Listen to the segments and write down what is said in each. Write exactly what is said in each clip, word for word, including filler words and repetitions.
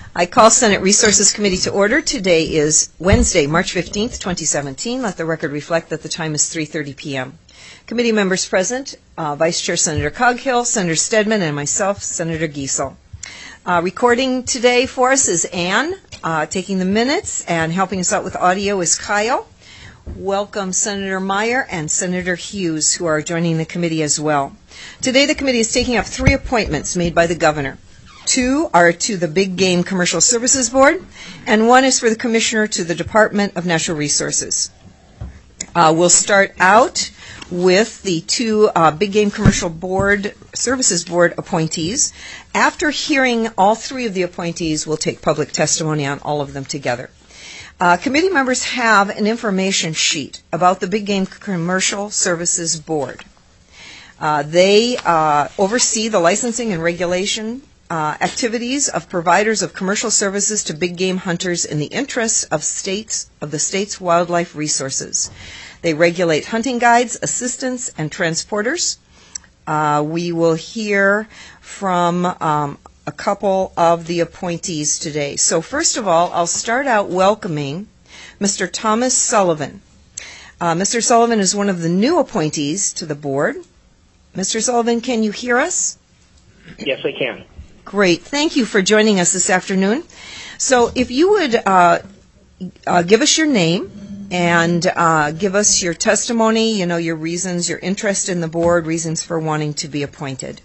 I call Senate Resources Committee to order. Today is Wednesday, March fifteenth, twenty seventeen. Let the record reflect that the time is three thirty p.m. Committee members present, uh, Vice Chair Senator Coghill, Senator Stedman, and myself, Senator Giesel. Uh, recording today for us is Ann. Uh, taking the minutes and helping us out with audio is Kyle. Welcome Senator Meyer and Senator Hughes, who are joining the committee as well. Today the committee is taking up three appointments made by the governor. Two are to the Big Game Commercial Services Board, and one is for the commissioner to the Department of Natural Resources. Uh, we'll start out with the two uh, Big Game Commercial Board Services Board appointees. After hearing all three of the appointees, we'll take public testimony on all of them together. Uh, committee members have an information sheet about the Big Game Commercial Services Board. Uh, they uh, oversee the licensing and regulation uh, activities of providers of commercial services to big game hunters in the interests of states of the state's wildlife resources. They regulate hunting guides, assistants, and transporters. Uh, we will hear from um, a couple of the appointees today. So first of all, I'll start out welcoming Mister Thomas Sullivan. Uh, Mister Sullivan is one of the new appointees to the board. Mister Sullivan, can you hear us? Yes, I can. Great. Thank you for joining us this afternoon. So if you would uh, uh, give us your name and uh, give us your testimony, you know, your reasons, your interest in the board, reasons for wanting to be appointed.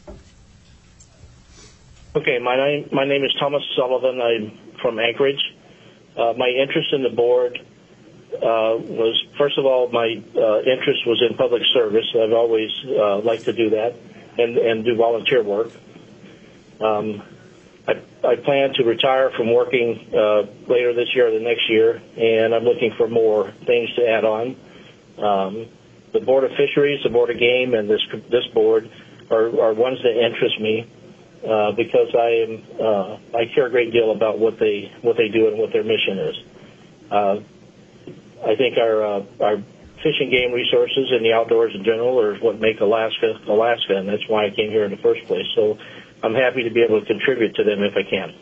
Okay, my name my name is Thomas Sullivan. I'm from Anchorage. Uh, my interest in the board uh, was, first of all, my uh, interest was in public service. I've always uh, liked to do that and, and do volunteer work. Um, I, I plan to retire from working uh, later this year or the next year, and I'm looking for more things to add on. Um, the Board of Fisheries, the Board of Game, and this this board are, are ones that interest me. Uh, because I am, uh, I care a great deal about what they what they do and what their mission is. Uh, I think our uh, our fishing game resources and the outdoors in general are what make Alaska Alaska, and that's why I came here in the first place. So I'm happy to be able to contribute to them if I can.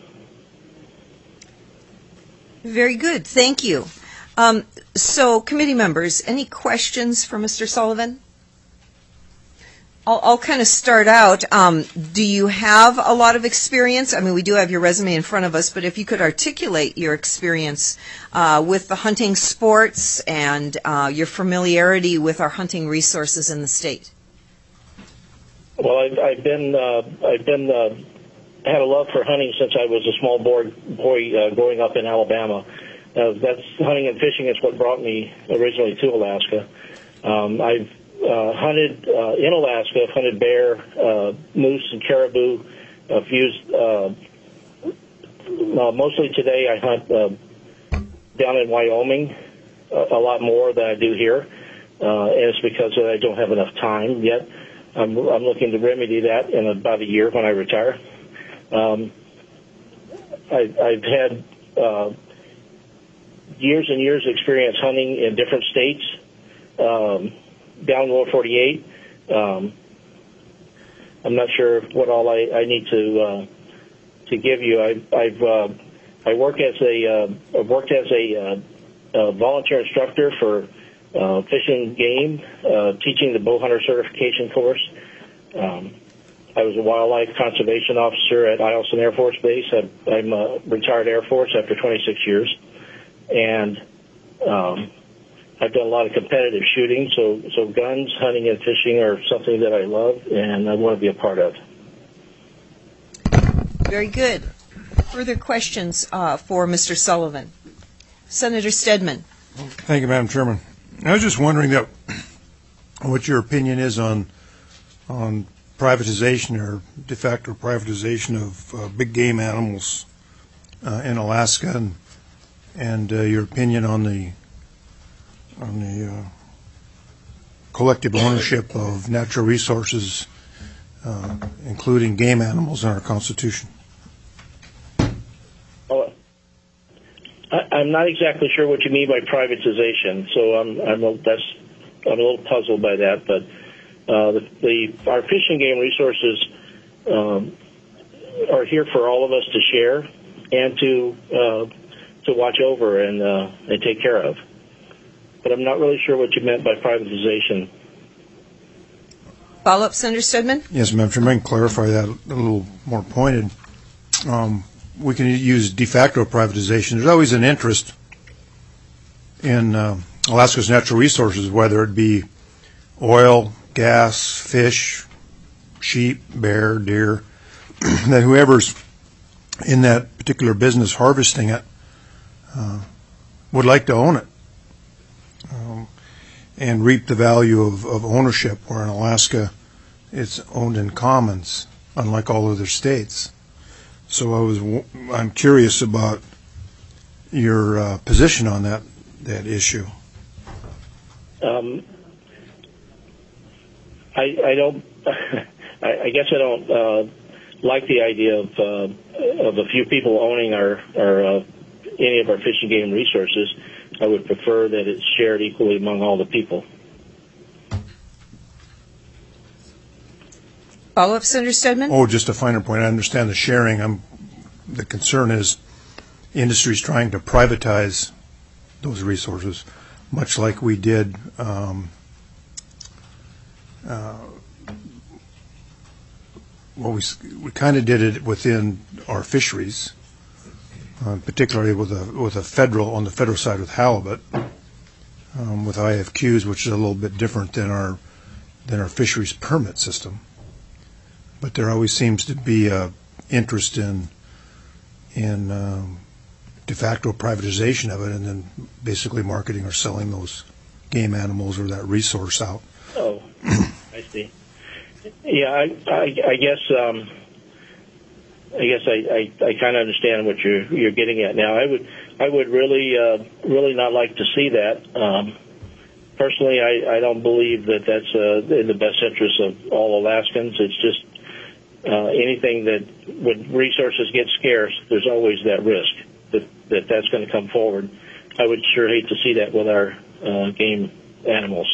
Very good, thank you. Um, so, committee members, any questions for Mister Sullivan? I'll, I'll kind of start out. Um, do you have a lot of experience? I mean, we do have your resume in front of us, but if you could articulate your experience uh, with the hunting sports and uh, your familiarity with our hunting resources in the state. Well, I've, I've been uh, I've been uh, had a love for hunting since I was a small boy, boy uh, growing up in Alabama. Uh, that's hunting and fishing is what brought me originally to Alaska. Um, I've Uh, hunted uh, in Alaska, I've hunted bear, uh, moose, and caribou. I've used, uh, uh, mostly today I hunt uh, down in Wyoming a, a lot more than I do here, uh, and it's because I don't have enough time yet. I'm, I'm looking to remedy that in about a year when I retire. Um, I, I've had uh, years and years of experience hunting in different states. Um, down Lower forty-eight. Um, I'm not sure what all I, I need to uh, to give you. I, I've uh, I work as a uh, I've worked as a, uh, a volunteer instructor for uh, fishing game, uh, teaching the bow hunter certification course. Um, I was a wildlife conservation officer at Eielson Air Force Base. I, I'm a retired Air Force after twenty-six years, and um, I've done a lot of competitive shooting, so so guns, hunting, and fishing are something that I love and I want to be a part of. Very good. Further questions uh, for Mister Sullivan? Senator Stedman. Thank you, Madam Chairman. I was just wondering that what your opinion is on on privatization or de facto privatization of uh, big game animals uh, in Alaska, and, and uh, your opinion on the on the uh, collective ownership of natural resources, uh, including game animals in our Constitution. Well, I, I'm not exactly sure what you mean by privatization, so I'm I'm a, that's I'm a little puzzled by that. But uh, the, the our fish and game resources um, are here for all of us to share, and to uh, to watch over and uh, and take care of. But I'm not really sure what you meant by privatization. Follow-up, Senator Stedman? Yes, Madam Chairman, I can clarify that a little more pointed. Um, we can use de facto privatization. There's always an interest in uh, Alaska's natural resources, whether it be oil, gas, fish, sheep, bear, deer, that whoever's in that particular business harvesting it uh, would like to own it um, and reap the value of, of ownership, where in Alaska it's owned in commons, unlike all other states. So I was, I'm curious about your uh, position on that that issue. Um, I, I don't. I, I guess I don't uh, like the idea of uh, of a few people owning our, our uh, any of our fish and game resources. I would prefer that it's shared equally among all the people. Follow-up, Senator Stedman? Oh, just a finer point. I understand the sharing. I'm, the concern is industry's trying to privatize those resources, much like we did um, uh, well, we, we kind of did it within our fisheries, uh, particularly with a with a federal, on the federal side with halibut, um, with I F Qs, which is a little bit different than our than our fisheries permit system. But there always seems to be a interest in in um, de facto privatization of it, and then basically marketing or selling those game animals or that resource out. Oh, I see. Yeah, I, I, I guess um, I guess I, I, I kind of understand what you're you're getting at now. I would I would really uh, really not like to see that. Um, personally, I, I don't believe that that's uh, in the best interest of all Alaskans. It's just uh, anything that when resources get scarce, there's always that risk that, that that's going to come forward. I would sure hate to see that with our uh, game animals.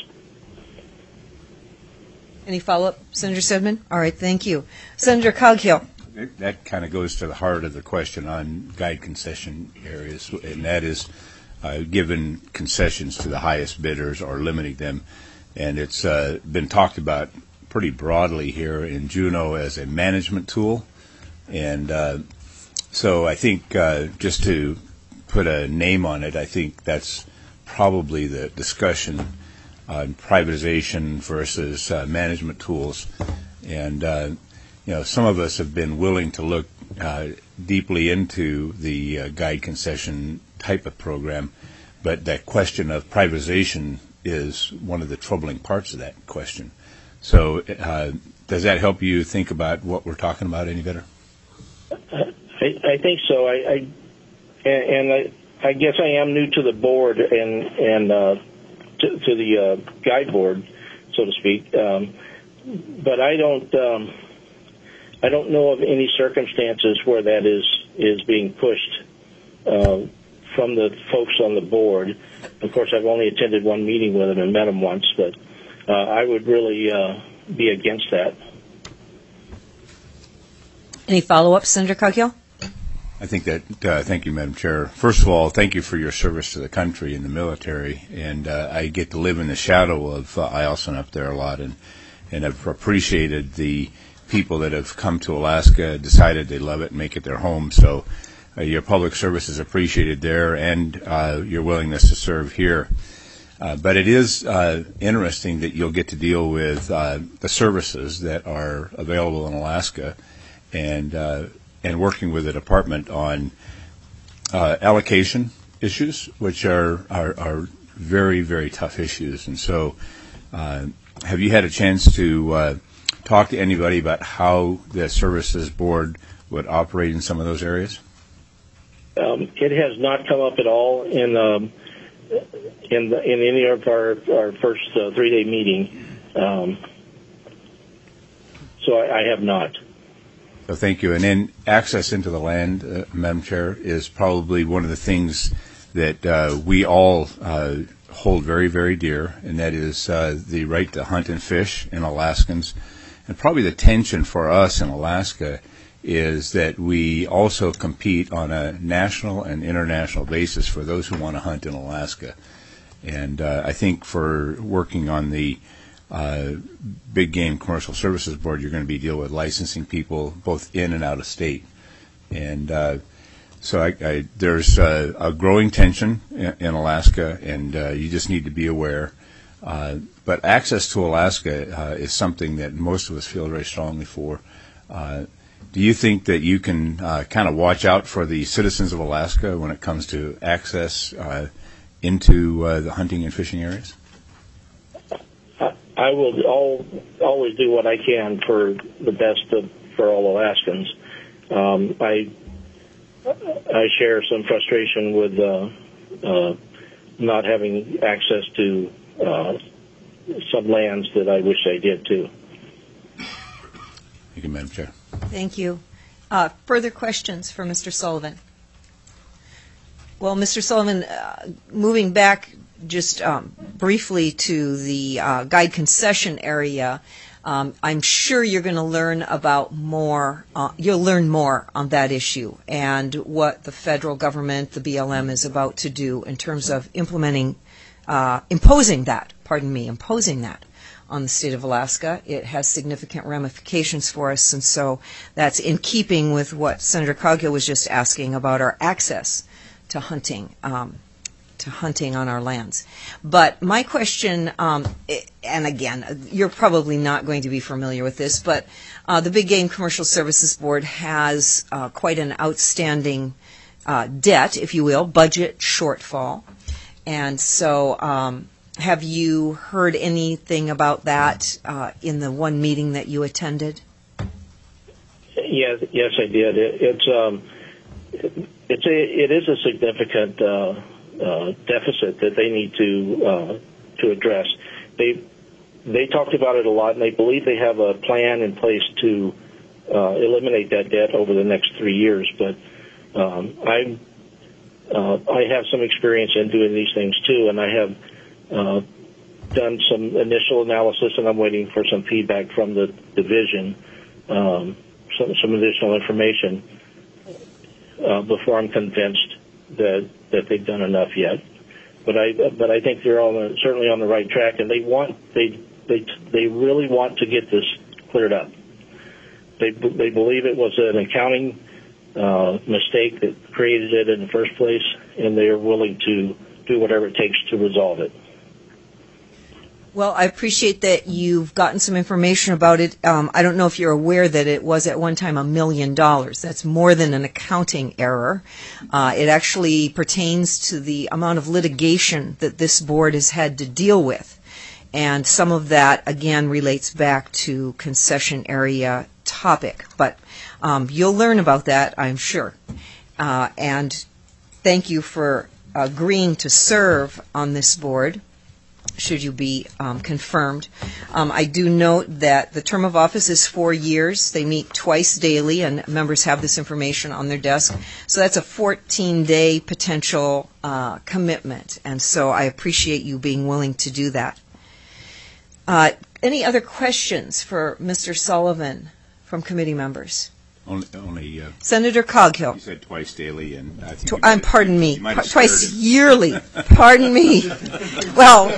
Any follow-up, Senator Stedman? All right, thank you. Senator Coghill. That kind of goes to the heart of the question on guide concession areas, and that is uh, given concessions to the highest bidders or limiting them. And it's uh, been talked about pretty broadly here in Juneau as a management tool. And uh, so I think uh, just to put a name on it, I think that's probably the discussion on privatization versus uh, management tools. And, uh, you know, some of us have been willing to look uh, deeply into the uh, guide concession type of program, but that question of privatization is one of the troubling parts of that question. So uh, does that help you think about what we're talking about any better? I, I think so. I, I and, and I, I guess I am new to the board and and uh, to, to the uh, guide board, so to speak. Um, but I don't um, I don't know of any circumstances where that is is being pushed uh, from the folks on the board. Of course, I've only attended one meeting with them and met them once, but uh, I would really uh, be against that. Any follow-up, Senator Coghill? I think that, uh, thank you, Madam Chair. First of all, thank you for your service to the country in the military. And uh, I get to live in the shadow of uh, Eielson up there a lot, and, and I've appreciated the people that have come to Alaska, decided they love it, and make it their home. So uh, your public service is appreciated there, and uh, your willingness to serve here. Uh, but it is uh, interesting that you'll get to deal with uh, the services that are available in Alaska, and uh, and working with the department on uh, allocation issues, which are, are are very, very tough issues. And so, uh, have you had a chance to uh, talk to anybody about how the services board would operate in some of those areas? Um, it has not come up at all in um, in the, in any of our our first uh, three day meeting. Um, so I, I have not. So thank you. And then access into the land, uh, Madam Chair, is probably one of the things that uh, we all uh, hold very, very dear, and that is uh, the right to hunt and fish in Alaskans. And probably the tension for us in Alaska is that we also compete on a national and international basis for those who want to hunt in Alaska. And uh, I think for working on the uh, Big Game Commercial Services Board, you're going to be dealing with licensing people both in and out of state. And uh, so I, I, there's uh, a growing tension in, in Alaska, and uh, you just need to be aware. Uh, but access to Alaska uh, is something that most of us feel very strongly for. Uh, do you think that you can uh, kind of watch out for the citizens of Alaska when it comes to access uh, into uh, the hunting and fishing areas? I, I will all, always do what I can for the best of, for all Alaskans. Um, I I share some frustration with uh, uh, not having access to uh, some lands that I wish I did too. Thank you, Madam Chair. Thank you. Uh, further questions for Mister Sullivan? Well, Mister Sullivan, uh, moving back just um, briefly to the uh, guide concession area, um, I'm sure you're going to learn about more, uh, you'll learn more on that issue and what the federal government, the B L M, is about to do in terms of implementing, uh, imposing that, pardon me, imposing that on the state of Alaska. It has significant ramifications for us, and so that's in keeping with what Senator Coghill was just asking about our access to hunting, um, to hunting on our lands. But my question, um, and again, you're probably not going to be familiar with this, but uh, the Big Game Commercial Services Board has uh, quite an outstanding uh, debt, if you will, budget shortfall. And so um, have you heard anything about that uh, in the one meeting that you attended? Yes, yes, I did. It, it's um, it, it's a it is a significant uh, uh, deficit that they need to uh, to address. They they talked about it a lot, and they believe they have a plan in place to uh, eliminate that debt over the next three years. But um, I uh, I have some experience in doing these things too, and I have uh, done some initial analysis, and I'm waiting for some feedback from the division, um, some some additional information uh, before I'm convinced that that they've done enough yet. But I but I think they're on the, certainly on the right track, and they want they they they really want to get this cleared up. They they believe it was an accounting uh, mistake that created it in the first place, and they are willing to do whatever it takes to resolve it. Well, I appreciate that you've gotten some information about it. Um, I don't know if you're aware that it was at one time a million dollars. That's more than an accounting error. Uh, it actually pertains to the amount of litigation that this board has had to deal with. And some of that, again, relates back to concession area topic. But um, you'll learn about that, I'm sure. Uh, and thank you for agreeing to serve on this board, should you be um, confirmed. Um, I do note that the term of office is four years. They meet twice daily, and members have this information on their desk. So that's a fourteen-day potential uh, commitment, and so I appreciate you being willing to do that. Uh, any other questions for Mister Sullivan from committee members? Only, only uh, Senator Coghill. You said twice daily, and I think Tw- you might um, have- pardon me, you might P- have twice scared him. yearly. Pardon me. Well,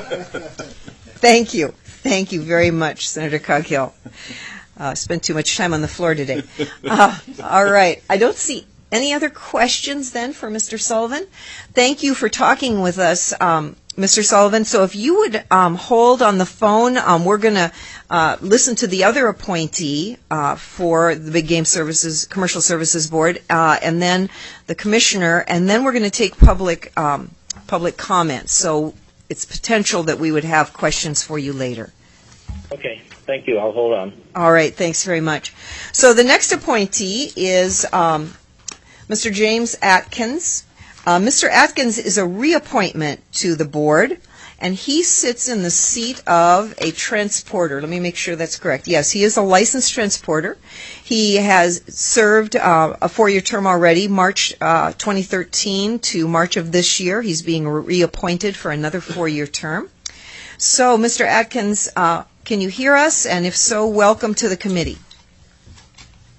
thank you. Thank you very much, Senator Coghill. Uh, spent too much time on the floor today. Uh, all right. I don't see any other questions then for Mister Sullivan. Thank you for talking with us, um, Mister Sullivan. So if you would um, hold on the phone, um, we're going to uh, listen to the other appointee uh, for the Big Game Services Commercial Services Board, uh, and then the commissioner, and then we're going to take public um, public comments. So it's potential that we would have questions for you later. Okay, thank you. I'll hold on. All right, thanks very much. So the next appointee is um, Mister James Atkins. Uh, Mister Atkins is a reappointment to the board, and he sits in the seat of a transporter. Let me make sure that's correct. Yes, he is a licensed transporter. He has served uh, a four-year term already, March uh, twenty thirteen to March of this year. He's being reappointed for another four-year term. So, Mister Atkins, uh, can you hear us? And if so, welcome to the committee.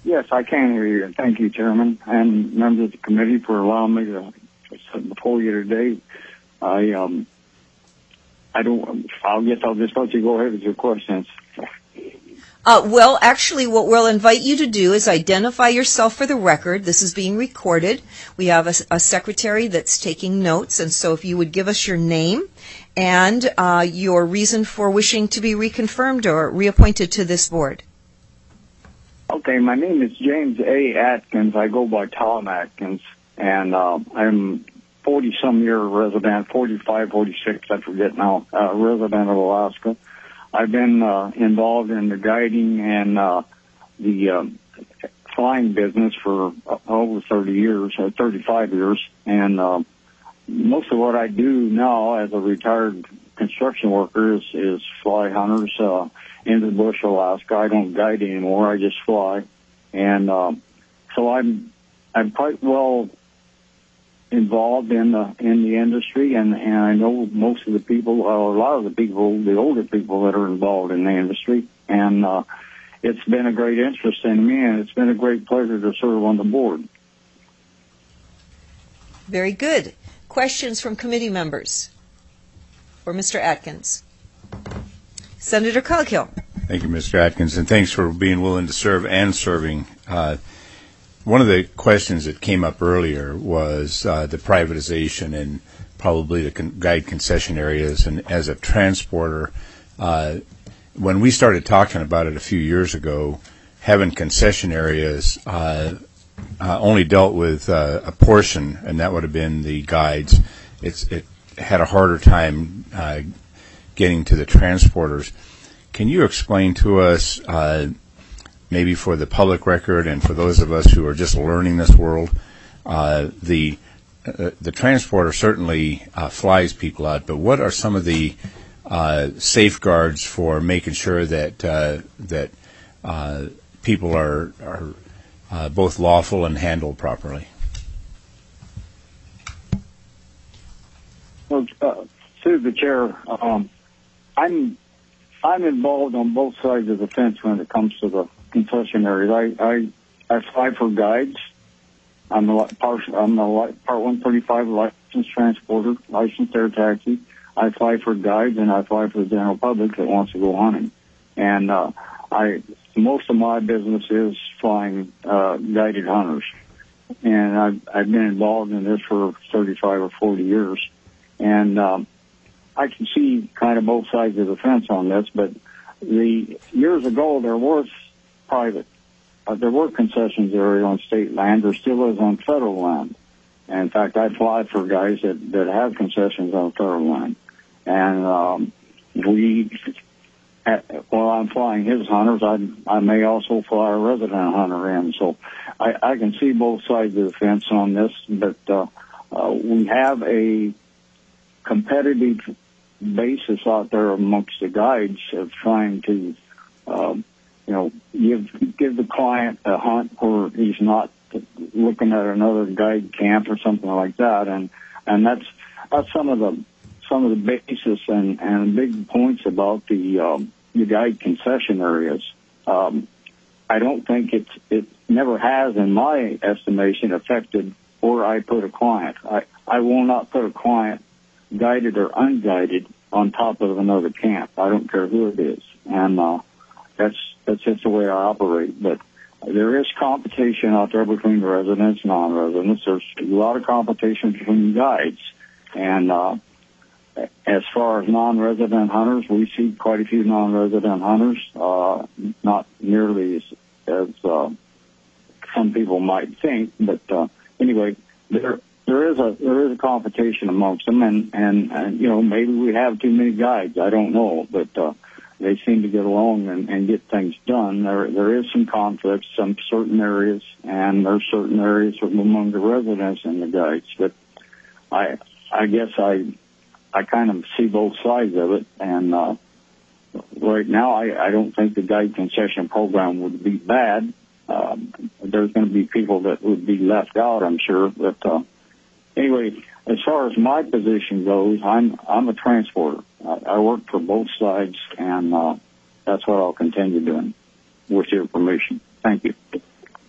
Yes, I can hear you. Thank you, Chairman, and members of the committee for allowing me to sit before you today. I um, I don't. I guess I'll just let you go ahead with your questions. Uh, well, actually, what we'll invite you to do is identify yourself for the record. This is being recorded. We have a, a secretary that's taking notes, and so if you would give us your name and uh, your reason for wishing to be reconfirmed or reappointed to this board. Okay, my name is James A. Atkins. I go by Tom Atkins, and uh, I'm forty-some year resident, forty-five, forty-six, I forget now, uh, resident of Alaska. I've been uh, involved in the guiding and uh, the uh, flying business for uh, over thirty years, or thirty-five years, and uh, most of what I do now as a retired construction worker is, is fly hunters uh, into the bush, Alaska. I don't guide anymore; I just fly, and uh, so I'm I'm quite well involved in the in the industry, and, and I know most of the people, uh, a lot of the people, the older people that are involved in the industry, and uh, it's been a great interest in me, and it's been a great pleasure to serve on the board. Very good. Questions from committee members for Mister Atkins? Senator Coghill. Thank you, Mister Atkins, and thanks for being willing to serve and serving. Uh, One of the questions that came up earlier was uh, the privatization and probably the con- guide concession areas. And as a transporter, uh, when we started talking about it a few years ago, having concession areas uh, uh, only dealt with uh, a portion, and that would have been the guides. It's, it had a harder time uh, getting to the transporters. Can you explain to us uh, maybe for the public record and for those of us who are just learning this world, uh, the uh, the transporter certainly uh, flies people out, but what are some of the uh, safeguards for making sure that uh, that uh, people are are uh, both lawful and handled properly? Well, uh, through the chair, um, I'm I'm involved on both sides of the fence when it comes to the concession areas. I, I, I fly for guides. I'm a part, I'm a Part one thirty-five licensed transporter, licensed air taxi. I fly for guides, and I fly for the general public that wants to go hunting. And uh, I most of my business is flying uh, guided hunters. And I've, I've been involved in this for thirty-five or forty years. And um, I can see kind of both sides of the fence on this, but the years ago there was private. Uh, there were concessions area on state land. There still is on federal land. And in fact, I fly for guys that, that have concessions on federal land. And um, we, at, while I'm flying his hunters, I, I may also fly a resident hunter in. So I, I can see both sides of the fence on this, but uh, uh, we have a competitive basis out there amongst the guides of trying to um, you know, give give the client a hunt where he's not looking at another guide camp or something like that, and and that's that's some of the some of the basis and, and big points about the um, the guide concession areas. Um, I don't think it's it never has, in my estimation, affected where I put a client. I I will not put a client, guided or unguided, on top of another camp. I don't care who it is, and uh, that's that's just the way I operate. But there is competition out there between residents and non-residents. There's a lot of competition between guides, and uh, as far as non-resident hunters, we see quite a few non-resident hunters. Uh, not nearly as, as uh, some people might think, but uh, anyway, there. There is a there is a competition amongst them, and, and, and you know, maybe we have too many guides. I don't know, but uh, they seem to get along and, and get things done. There there is some conflicts, some certain areas, and there's certain areas among the residents and the guides. But I I guess I I kind of see both sides of it, and uh, right now I, I don't think the guide concession program would be bad. Um, there's going to be people that would be left out, I'm sure, but. Uh, Anyway, as far as my position goes, I'm I'm a transporter. I, I work for both sides, and uh, that's what I'll continue doing, with your permission. Thank you.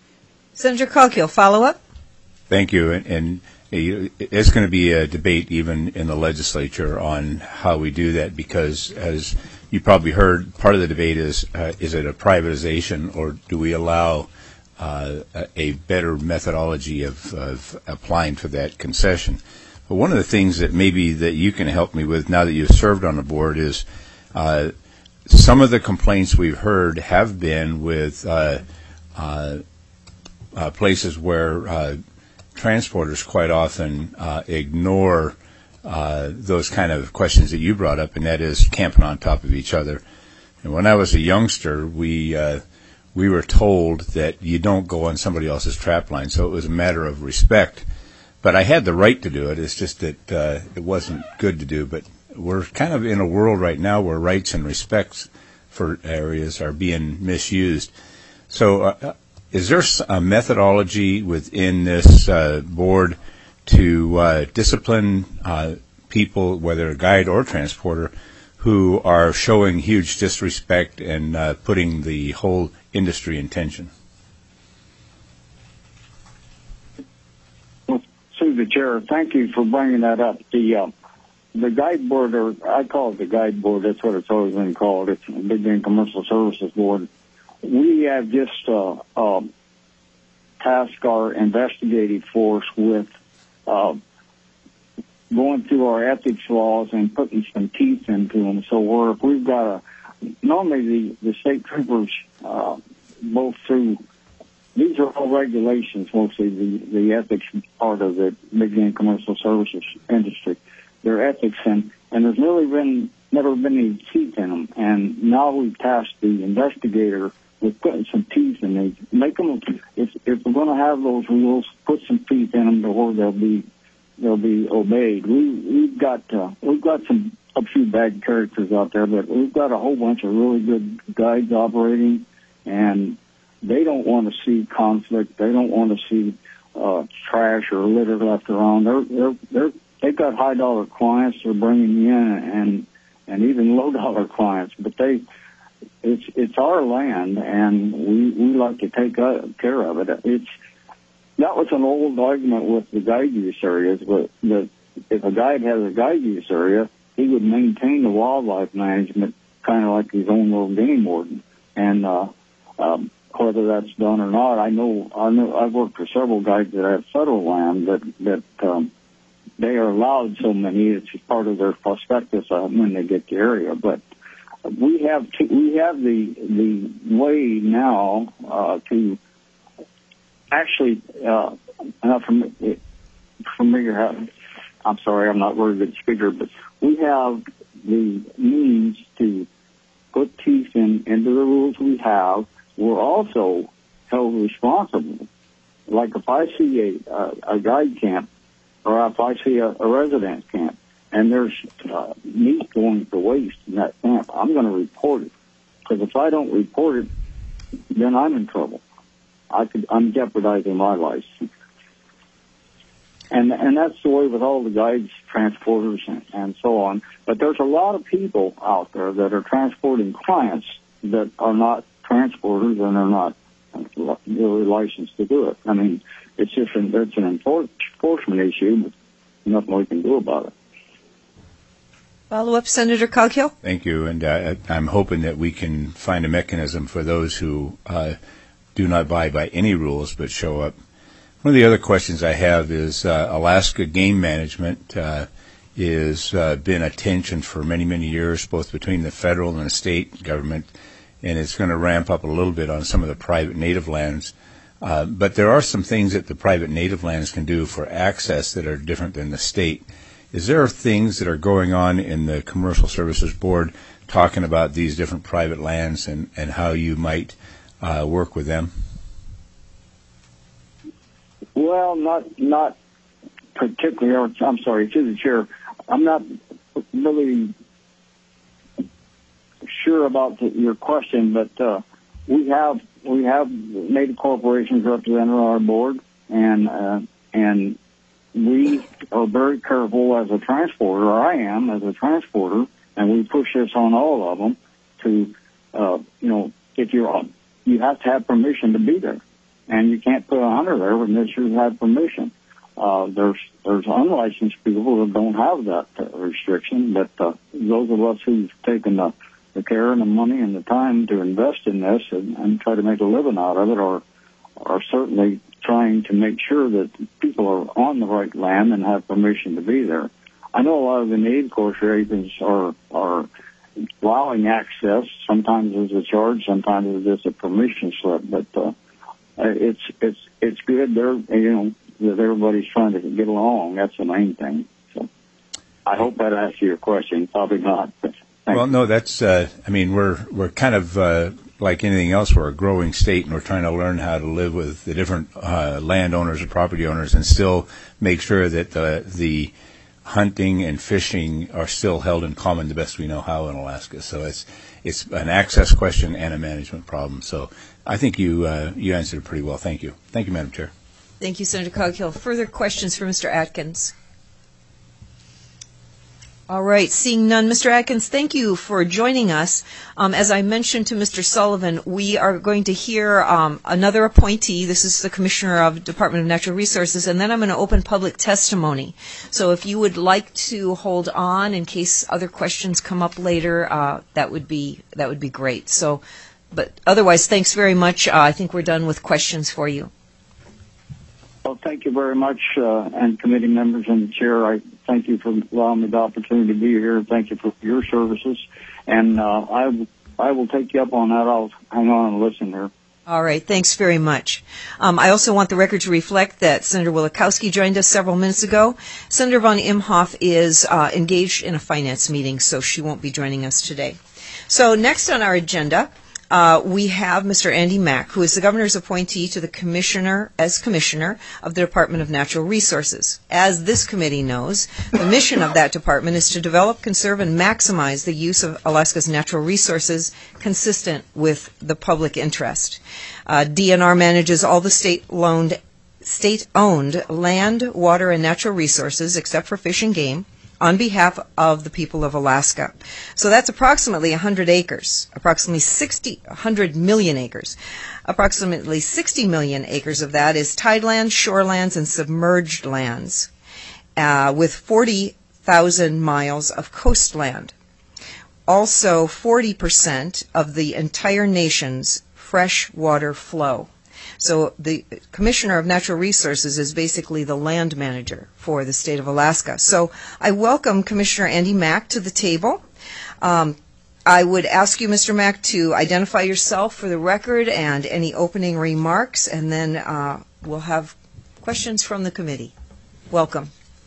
Senator Coghill, follow up? Thank you. And, and it's going to be a debate even in the legislature on how we do that, because as you probably heard, part of the debate is, uh, is it a privatization, or do we allow uh, a better methodology of, of applying for that concession? But one of the things that maybe that you can help me with now that you've served on the board is uh, some of the complaints we've heard have been with uh, uh, uh, places where uh, transporters quite often uh, ignore uh, those kind of questions that you brought up, and that is camping on top of each other. And when I was a youngster, we uh, we were told that you don't go on somebody else's trap line, so it was a matter of respect. But I had the right to do it. It's just that uh, it wasn't good to do. But we're kind of in a world right now where rights and respects for areas are being misused. So uh, is there a methodology within this uh, board to uh, discipline uh, people, whether a guide or transporter, who are showing huge disrespect and uh, putting the whole industry in tension? Well, through the chair, thank you for bringing that up. The uh, the guide board, or I call it the guide board, that's what it's always been called. It's the Big Game Commercial Services Board. We have just uh, uh, tasked our investigative force with uh, going through our ethics laws and putting some teeth into them. So we're, if we've got a, normally the, the state troopers, uh, both through, these are all regulations, mostly the, the ethics part of the Big Game Commercial Services industry. They're ethics, and, and there's really been, never been any teeth in them. And now we've tasked the investigator with putting some teeth in them. Make them, if, if we're going to have those rules, put some teeth in them to where they'll be, they'll be obeyed. We, we've got, uh, we've got some, a few bad characters out there, but we've got a whole bunch of really good guides operating, and they don't want to see conflict. They don't want to see, uh, trash or litter left around. They're, they're, they're, they've got high dollar clients they're bringing in, and, and even low dollar clients, but they, it's, it's our land, and we, we like to take care of it. It's, that was an old argument with the guide use areas, but that if a guide has a guide use area, he would maintain the wildlife management kind of like his own little game warden. And uh, um, whether that's done or not, I know I know I've worked for several guides that have federal land that that um, they are allowed so many. It's part of their prospectus uh, when they get the area. But we have to, we have the the way now uh, to actually uh, not from familiar. I'm sorry, I'm not a very good speaker, but we have the means to put teeth in into the rules we have. We're also held responsible. Like if I see a, a, a guide camp, or if I see a, a residence camp, and there's uh, meat going to waste in that camp, I'm going to report it. Because if I don't report it, then I'm in trouble. I could, I'm jeopardizing my license. And and that's the way with all the guides, transporters, and, and so on. But there's a lot of people out there that are transporting clients that are not transporters and are not really licensed to do it. I mean, it's just an, it's an enforcement issue, but nothing we can do about it. Follow up, Senator Coghill. Thank you, and uh, I'm hoping that we can find a mechanism for those who uh, do not abide by any rules but show up. One of the other questions I have is uh, Alaska game management uh, is uh, been a tension for many, many years, both between the federal and the state government, and it's going to ramp up a little bit on some of the private native lands. Uh, but there are some things that the private native lands can do for access that are different than the state. Is there things that are going on in the Commercial Services Board talking about these different private lands and, and how you might uh, work with them? Well, not not particularly. I'm sorry, to the chair. I'm not really sure about the, your question, but uh, we have we have native corporations represented on our board, and uh, and we are very careful as a transporter. Or I am as a transporter, and we push this on all of them to, uh, you know, if you're on, you have to have permission to be there. and you can't put a hunter there unless you have permission. Uh, there's there's unlicensed people that don't have that uh, restriction, but uh, those of us who've taken the, the care and the money and the time to invest in this and, and try to make a living out of it are are certainly trying to make sure that people are on the right land and have permission to be there. I know a lot of the Native Course agents are are allowing access. Sometimes there's a charge, sometimes it's just a permission slip, but uh, it's it's it's good. They're you know. that everybody's trying to get along. That's the main thing. So I hope that answers your question. Probably not. But well, you. no, that's, uh, I mean, we're we're kind of uh, like anything else. We're a growing state, and we're trying to learn how to live with the different uh, landowners and property owners and still make sure that the, the hunting and fishing are still held in common the best we know how in Alaska. So it's it's an access question and a management problem. So I think you uh, you answered it pretty well. Thank you. Thank you, Madam Chair. Thank you, Senator Coghill. Further questions for Mister Atkins? All right, seeing none. Mister Atkins, thank you for joining us. Um, as I mentioned to Mister Sullivan, we are going to hear um, another appointee. This is the Commissioner of Department of Natural Resources, and then I'm going to open public testimony. So if you would like to hold on in case other questions come up later, uh, that would be that would be great. So, but otherwise, thanks very much. Uh, I think we're done with questions for you. Well, thank you very much, uh, and committee members and the chair. I thank you for allowing me the opportunity to be here. Thank you for your services, and uh, I I will take you up on that. I'll hang on and listen here. All right. Thanks very much. Um, I also want the record to reflect that Senator Wielechowski joined us several minutes ago. Senator von Imhoff is uh, engaged in a finance meeting, so she won't be joining us today. So next on our agenda, Uh, we have Mister Andy Mack, who is the governor's appointee to the commissioner as commissioner of the Department of Natural Resources. As this committee knows, the mission of that department is to develop, conserve, and maximize the use of Alaska's natural resources consistent with the public interest. Uh, D N R manages all the state-owned, state-owned land, water, and natural resources, except for fish and game, on behalf of the people of Alaska. So that's approximately one hundred acres, approximately sixty, one hundred million acres. Approximately sixty million acres of that is tidelands, shorelands, and submerged lands, uh, with forty thousand miles of coastland. Also, forty percent of the entire nation's freshwater flow. So the Commissioner of Natural Resources is basically the land manager for the state of Alaska. So I welcome Commissioner Andy Mack to the table. Um, I would ask you, Mister Mack, to identify yourself for the record and any opening remarks, and then uh, we'll have questions from the committee. Welcome.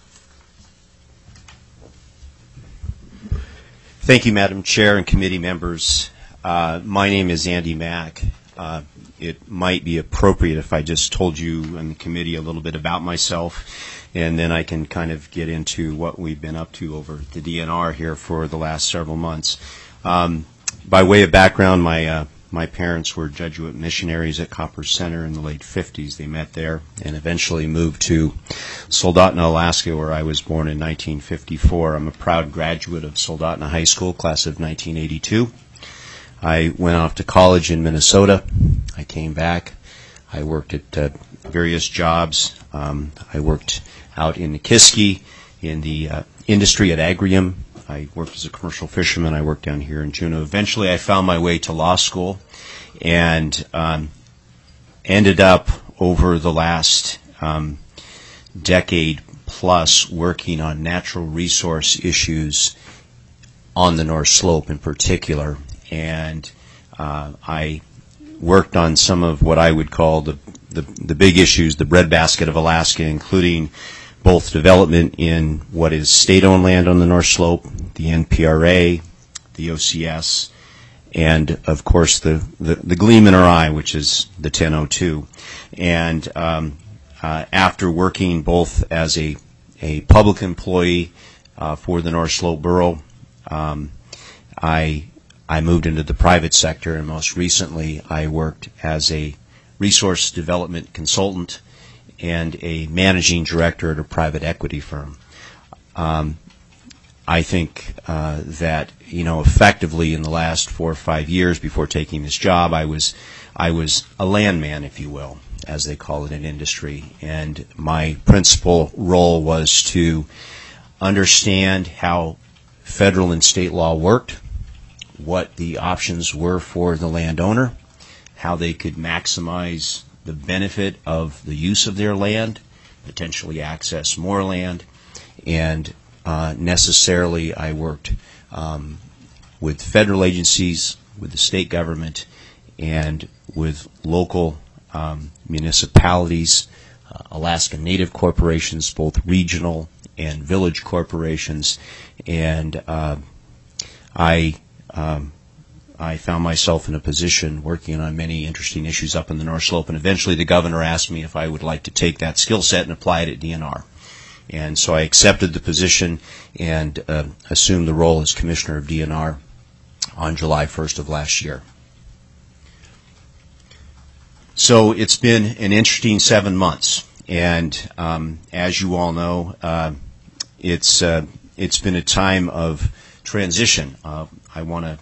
Thank you, Madam Chair and committee members. Uh, my name is Andy Mack. Uh, it might be appropriate if I just told you and the committee a little bit about myself, and then I can kind of get into what we've been up to over at the D N R here for the last several months. Um, by way of background, my uh, my parents were Jesuit missionaries at Copper Center in the late fifties. They met there and eventually moved to Soldotna, Alaska, where I was born in nineteen fifty-four. I'm a proud graduate of Soldotna High School, class of nineteen eighty-two. I went off to college in Minnesota. I came back. I worked at uh, various jobs. Um, I worked out in Nikiski in the uh, industry at Agrium. I worked as a commercial fisherman. I worked down here in Juneau. Eventually, I found my way to law school and um, ended up over the last um, decade plus working on natural resource issues on the North Slope in particular. And uh, I worked on some of what I would call the, the the big issues, the breadbasket of Alaska, including both development in what is state-owned land on the North Slope, the N P R A, the O C S, and, of course, the, the, the gleam in our eye, which is the ten oh two. And um, uh, after working both as a, a public employee uh, for the North Slope Borough, um, I I moved into the private sector, and most recently I worked as a resource development consultant and a managing director at a private equity firm. Um, I think uh, that, you know, effectively in the last four or five years before taking this job, I was I was a landman, if you will. as they call it in industry. And my principal role was to understand how federal and state law worked, what the options were for the landowner, how they could maximize the benefit of the use of their land, potentially access more land, and uh, necessarily I worked um, with federal agencies, with the state government, and with local um, municipalities, uh, Alaska Native corporations, both regional and village corporations, and uh, I um, I found myself in a position working on many interesting issues up in the North Slope, and eventually the governor asked me if I would like to take that skill set and apply it at D N R. And so I accepted the position and uh, assumed the role as Commissioner of D N R on July first of last year. So it's been an interesting seven months, and um, as you all know, uh, it's uh, it's been a time of transition. Uh, I want to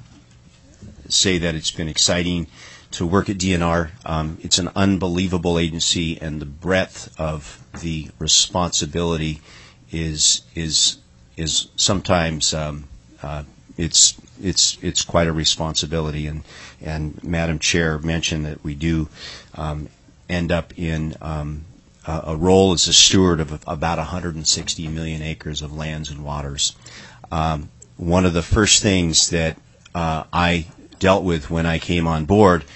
say that it's been exciting to work at D N R. Um, it's an unbelievable agency, and the breadth of the responsibility is is is sometimes um, uh, it's it's it's quite a responsibility. And and Madam Chair mentioned that we do um, end up in um, a, a role as a steward of about one hundred sixty million acres of lands and waters. Um, one of the first things that uh, I dealt with when I came on board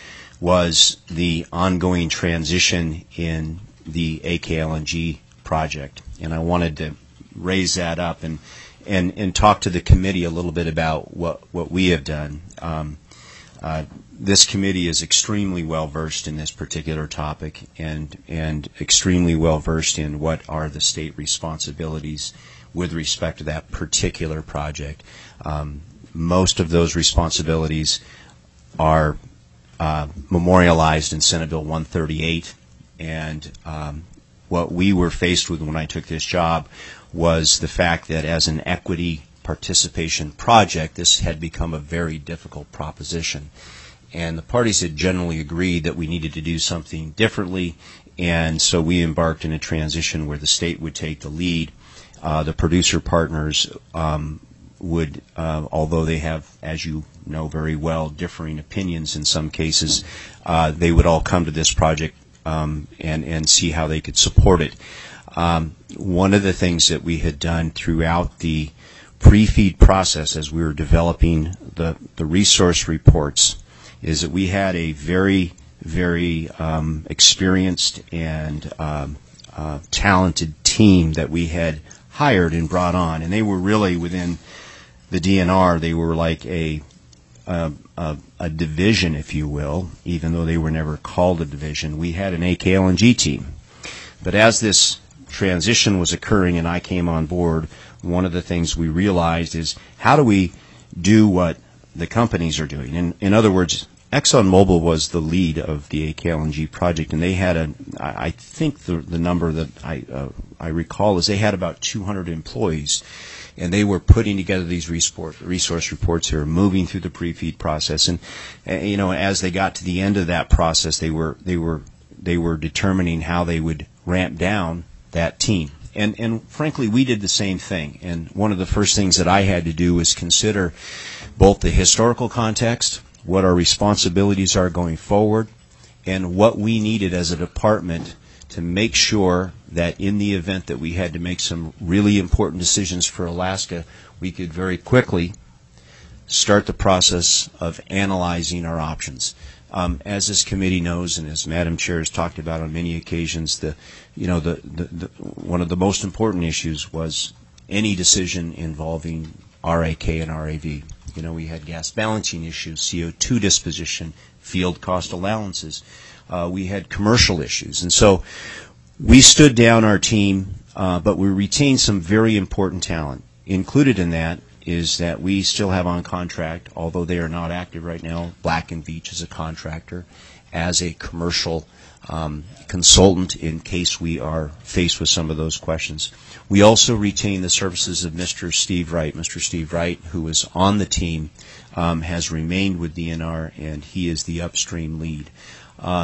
was the ongoing transition in the A K L N G project, and I wanted to raise that up and and and talk to the committee a little bit about what what we have done. Um, uh, this committee is extremely well versed in this particular topic, and and extremely well versed in what are the state responsibilities with respect to that particular project. Um, most of those responsibilities are uh, memorialized in Senate Bill one thirty-eight, and um, what we were faced with when I took this job was the fact that as an equity participation project, this had become a very difficult proposition. And the parties had generally agreed that we needed to do something differently, and so we embarked in a transition where the state would take the lead. Uh, the producer partners um, would, uh, although they have, as you know very well, differing opinions in some cases, uh, they would all come to this project um, and, and see how they could support it. Um, one of the things that we had done throughout the pre-feed process as we were developing the, the resource reports is that we had a very, very um, experienced and um, uh, talented team that we had hired and brought on, and they were really within the D N R. They were like a, a, a, a division, if you will, even though they were never called a division. We had an A K L N G team. But as this transition was occurring and I came on board, one of the things we realized is how do we do what the companies are doing? In, in other words, ExxonMobil was the lead of the A K L N G project, and they had a, I think the, the number that I, uh, I recall is they had about two hundred employees, and they were putting together these resource reports. They were moving through the pre-feed process, and uh, you know, as they got to the end of that process, they were they were they were determining how they would ramp down that team. And, and frankly, we did the same thing. And one of the first things that I had to do was consider both the historical context, what our responsibilities are going forward, and what we needed as a department to make sure that in the event that we had to make some really important decisions for Alaska, we could very quickly start the process of analyzing our options. Um, as this committee knows, and as Madam Chair has talked about on many occasions, the, you know, the, the, the one of the most important issues was any decision involving R A K and R A V. You know, we had gas balancing issues, C O two disposition, field cost allowances. Uh, we had commercial issues, and so we stood down our team, uh, but we retained some very important talent. Included in that is that we still have on contract, although they are not active right now, Black and Veatch as a contractor, as a commercial um, consultant in case we are faced with some of those questions. We also retain the services of Mister Steve Wright. Mister Steve Wright, who is on the team, um, has remained with D N R, and he is the upstream lead. Uh,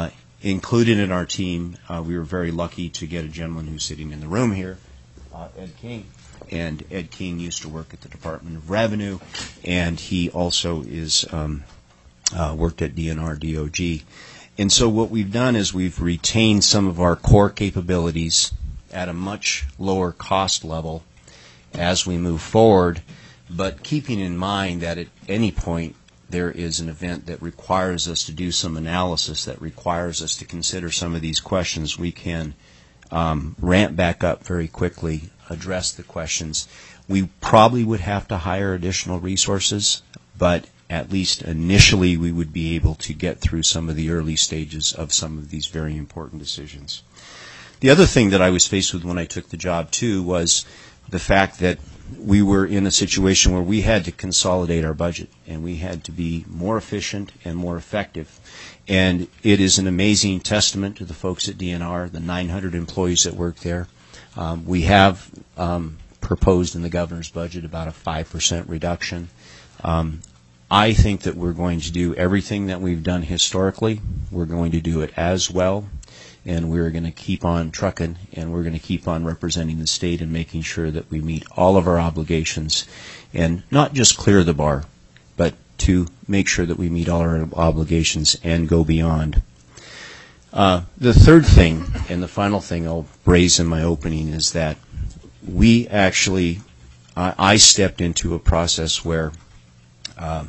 included in our team, uh, we were very lucky to get a gentleman who's sitting in the room here, uh, Ed King. And Ed King used to work at the Department of Revenue, and he also is um, uh, worked at D N R D O G. And so what we've done is we've retained some of our core capabilities at a much lower cost level as we move forward, but keeping in mind that at any point there is an event that requires us to do some analysis, that requires us to consider some of these questions, we can um, ramp back up very quickly, address the questions. We probably would have to hire additional resources, but at least initially we would be able to get through some of the early stages of some of these very important decisions. The other thing that I was faced with when I took the job, too, was the fact that we were in a situation where we had to consolidate our budget, and we had to be more efficient and more effective. And it is an amazing testament to the folks at D N R, the nine hundred employees that work there. Um, we have um, proposed in the governor's budget about a five percent reduction. Um, I think that we're going to do everything that we've done historically. We're going to do it as well, and we're going to keep on trucking, and we're going to keep on representing the state and making sure that we meet all of our obligations, and not just clear the bar, but to make sure that we meet all our obligations and go beyond. Uh, the third thing, and the final thing I'll raise in my opening, is that we actually, uh, I stepped into a process where um,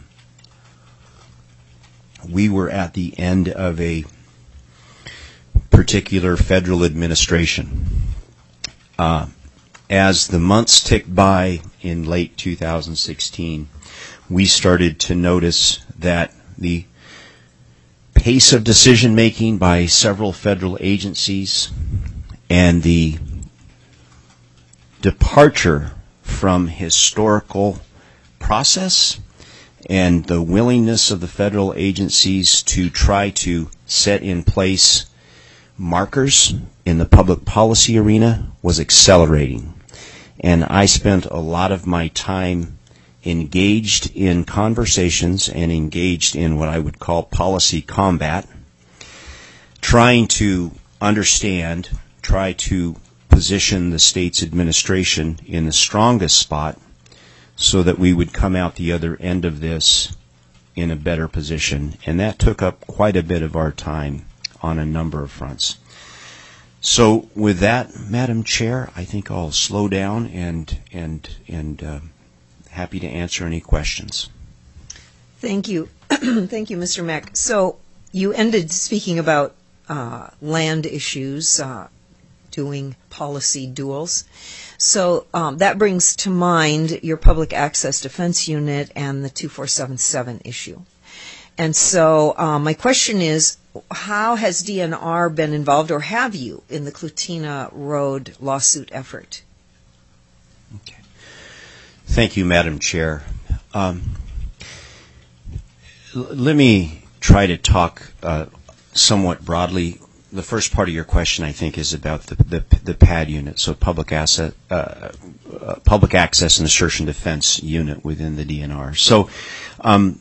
we were at the end of a particular federal administration. Uh, as the months ticked by in late two thousand sixteen, we started to notice that the pace of decision making by several federal agencies and the departure from historical process and the willingness of the federal agencies to try to set in place markers in the public policy arena was accelerating. And I spent a lot of my time engaged in conversations and engaged in what I would call policy combat, trying to understand, try to position the state's administration in the strongest spot so that we would come out the other end of this in a better position. And that took up quite a bit of our time on a number of fronts. So with that, Madam Chair, I think I'll slow down and and and uh, happy to answer any questions. Thank you. Thank you, Mister Mack. So you ended speaking about uh, land issues, uh, doing policy duels. So um, that brings to mind your Public Access Defense Unit and the two four seven seven issue. And so um, my question is, how has D N R been involved, or have you, in the Clutina Road lawsuit effort? Okay. Thank you, Madam Chair. Um, l- let me try to talk uh, somewhat broadly. The first part of your question, I think, is about the the, the P A D unit, so Public Asset, uh, uh, Public Access and Assertion Defense Unit within the D N R. So, um,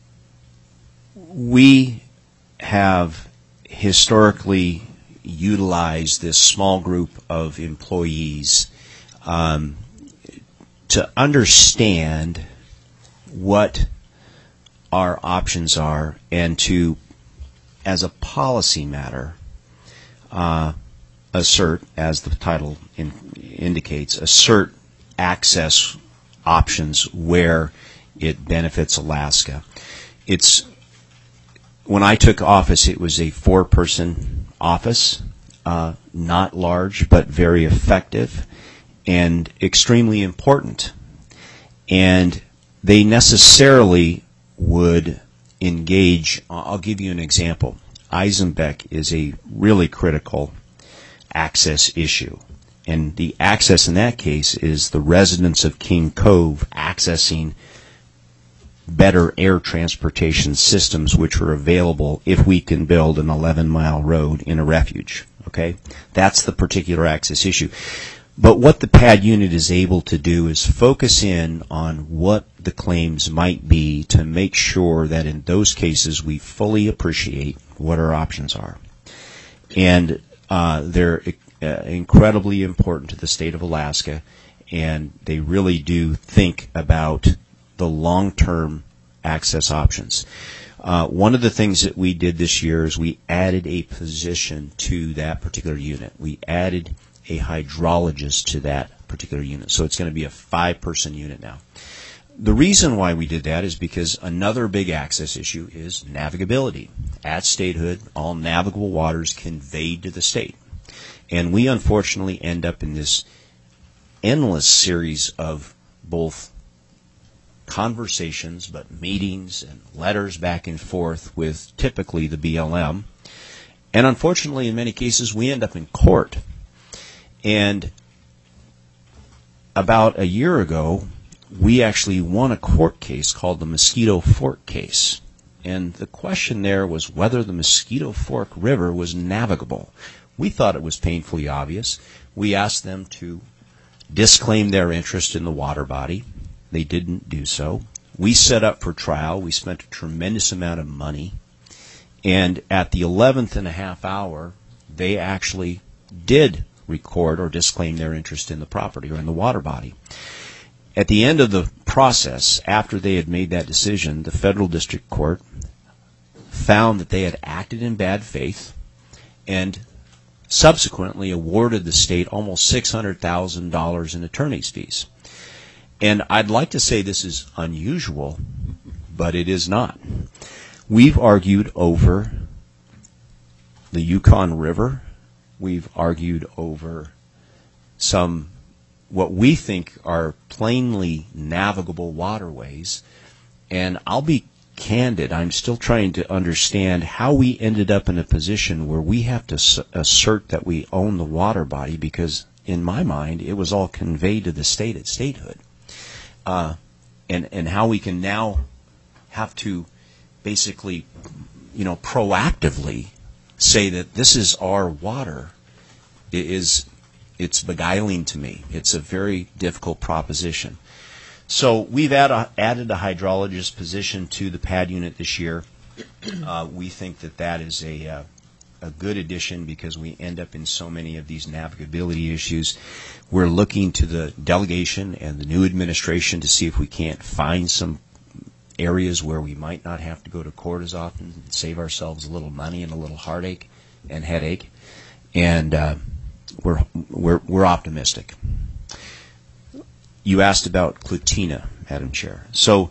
we have historically utilized this small group of employees um, to understand what our options are and to, as a policy matter, uh, assert, as the title in, indicates, assert access options where it benefits Alaska. It's When I took office, it was a four-person office, uh, not large, but very effective and extremely important. And they necessarily would engage. I'll give you an example. Eisenbeck is a really critical access issue. And the access in that case is the residents of King Cove accessing better air transportation systems which are available if we can build an eleven mile road in a refuge. Okay? That's the particular access issue. But what the P A D unit is able to do is focus in on what the claims might be to make sure that in those cases we fully appreciate what our options are. and uh, they're uh, incredibly important to the state of Alaska, and they really do think about the long-term access options. Uh, one of the things that we did this year is we added a position to that particular unit. We added a hydrologist to that particular unit. So it's going to be a five-person unit now. The reason why we did that is because another big access issue is navigability. At statehood, all navigable waters conveyed to the state. And we unfortunately end up in this endless series of both conversations, but meetings and letters back and forth with typically the B L M. And unfortunately, in many cases, we end up in court. And about a year ago, we actually won a court case called the Mosquito Fork case. And the question there was whether the Mosquito Fork River was navigable. We thought it was painfully obvious. We asked them to disclaim their interest in the water body. They didn't do so. We set up for trial. We spent a tremendous amount of money. And at the eleventh and a half hour, they actually did record or disclaim their interest in the property or in the water body. At the end of the process, after they had made that decision, the federal district court found that they had acted in bad faith and subsequently awarded the state almost six hundred thousand dollars in attorney's fees. And I'd like to say this is unusual, but it is not. We've argued over the Yukon River. We've argued over some what we think are plainly navigable waterways. And I'll be candid, I'm still trying to understand how we ended up in a position where we have to s- assert that we own the water body, because in my mind it was all conveyed to the state at statehood. Uh, and, and how we can now have to basically, you know, proactively say that this is our water is, it's beguiling to me. It's a very difficult proposition. So we've add a, added a hydrologist position to the pad unit this year. Uh, we think that that is a, uh, a good addition because we end up in so many of these navigability issues. We're looking to the delegation and the new administration to see if we can't find some areas where we might not have to go to court as often and save ourselves a little money and a little heartache and headache. And uh, we're, we're, we're optimistic. You asked about Clutina, Madam Chair. So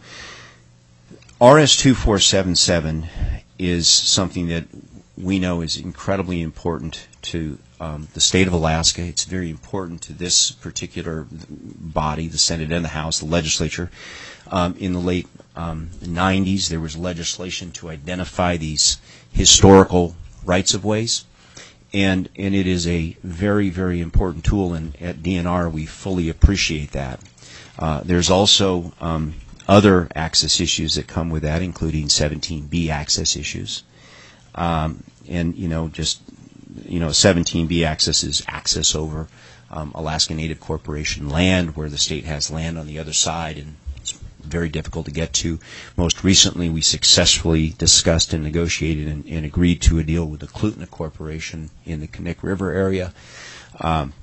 R S two four seven seven is something that we know is incredibly important to um, the state of Alaska. It's very important to this particular body, the Senate and the House, the legislature. Um, in the late um, nineties, there was legislation to identify these historical rights-of-ways, and, and it is a very, very important tool, and at D N R we fully appreciate that. Uh, there's also um, other access issues that come with that, including seventeen B access issues. Um, and, you know, just, you know, seventeen B access is access over um, Alaska Native Corporation land, where the state has land on the other side, and it's very difficult to get to. Most recently, we successfully discussed and negotiated and, and agreed to a deal with the Klutna Corporation in the Knik River area. Um,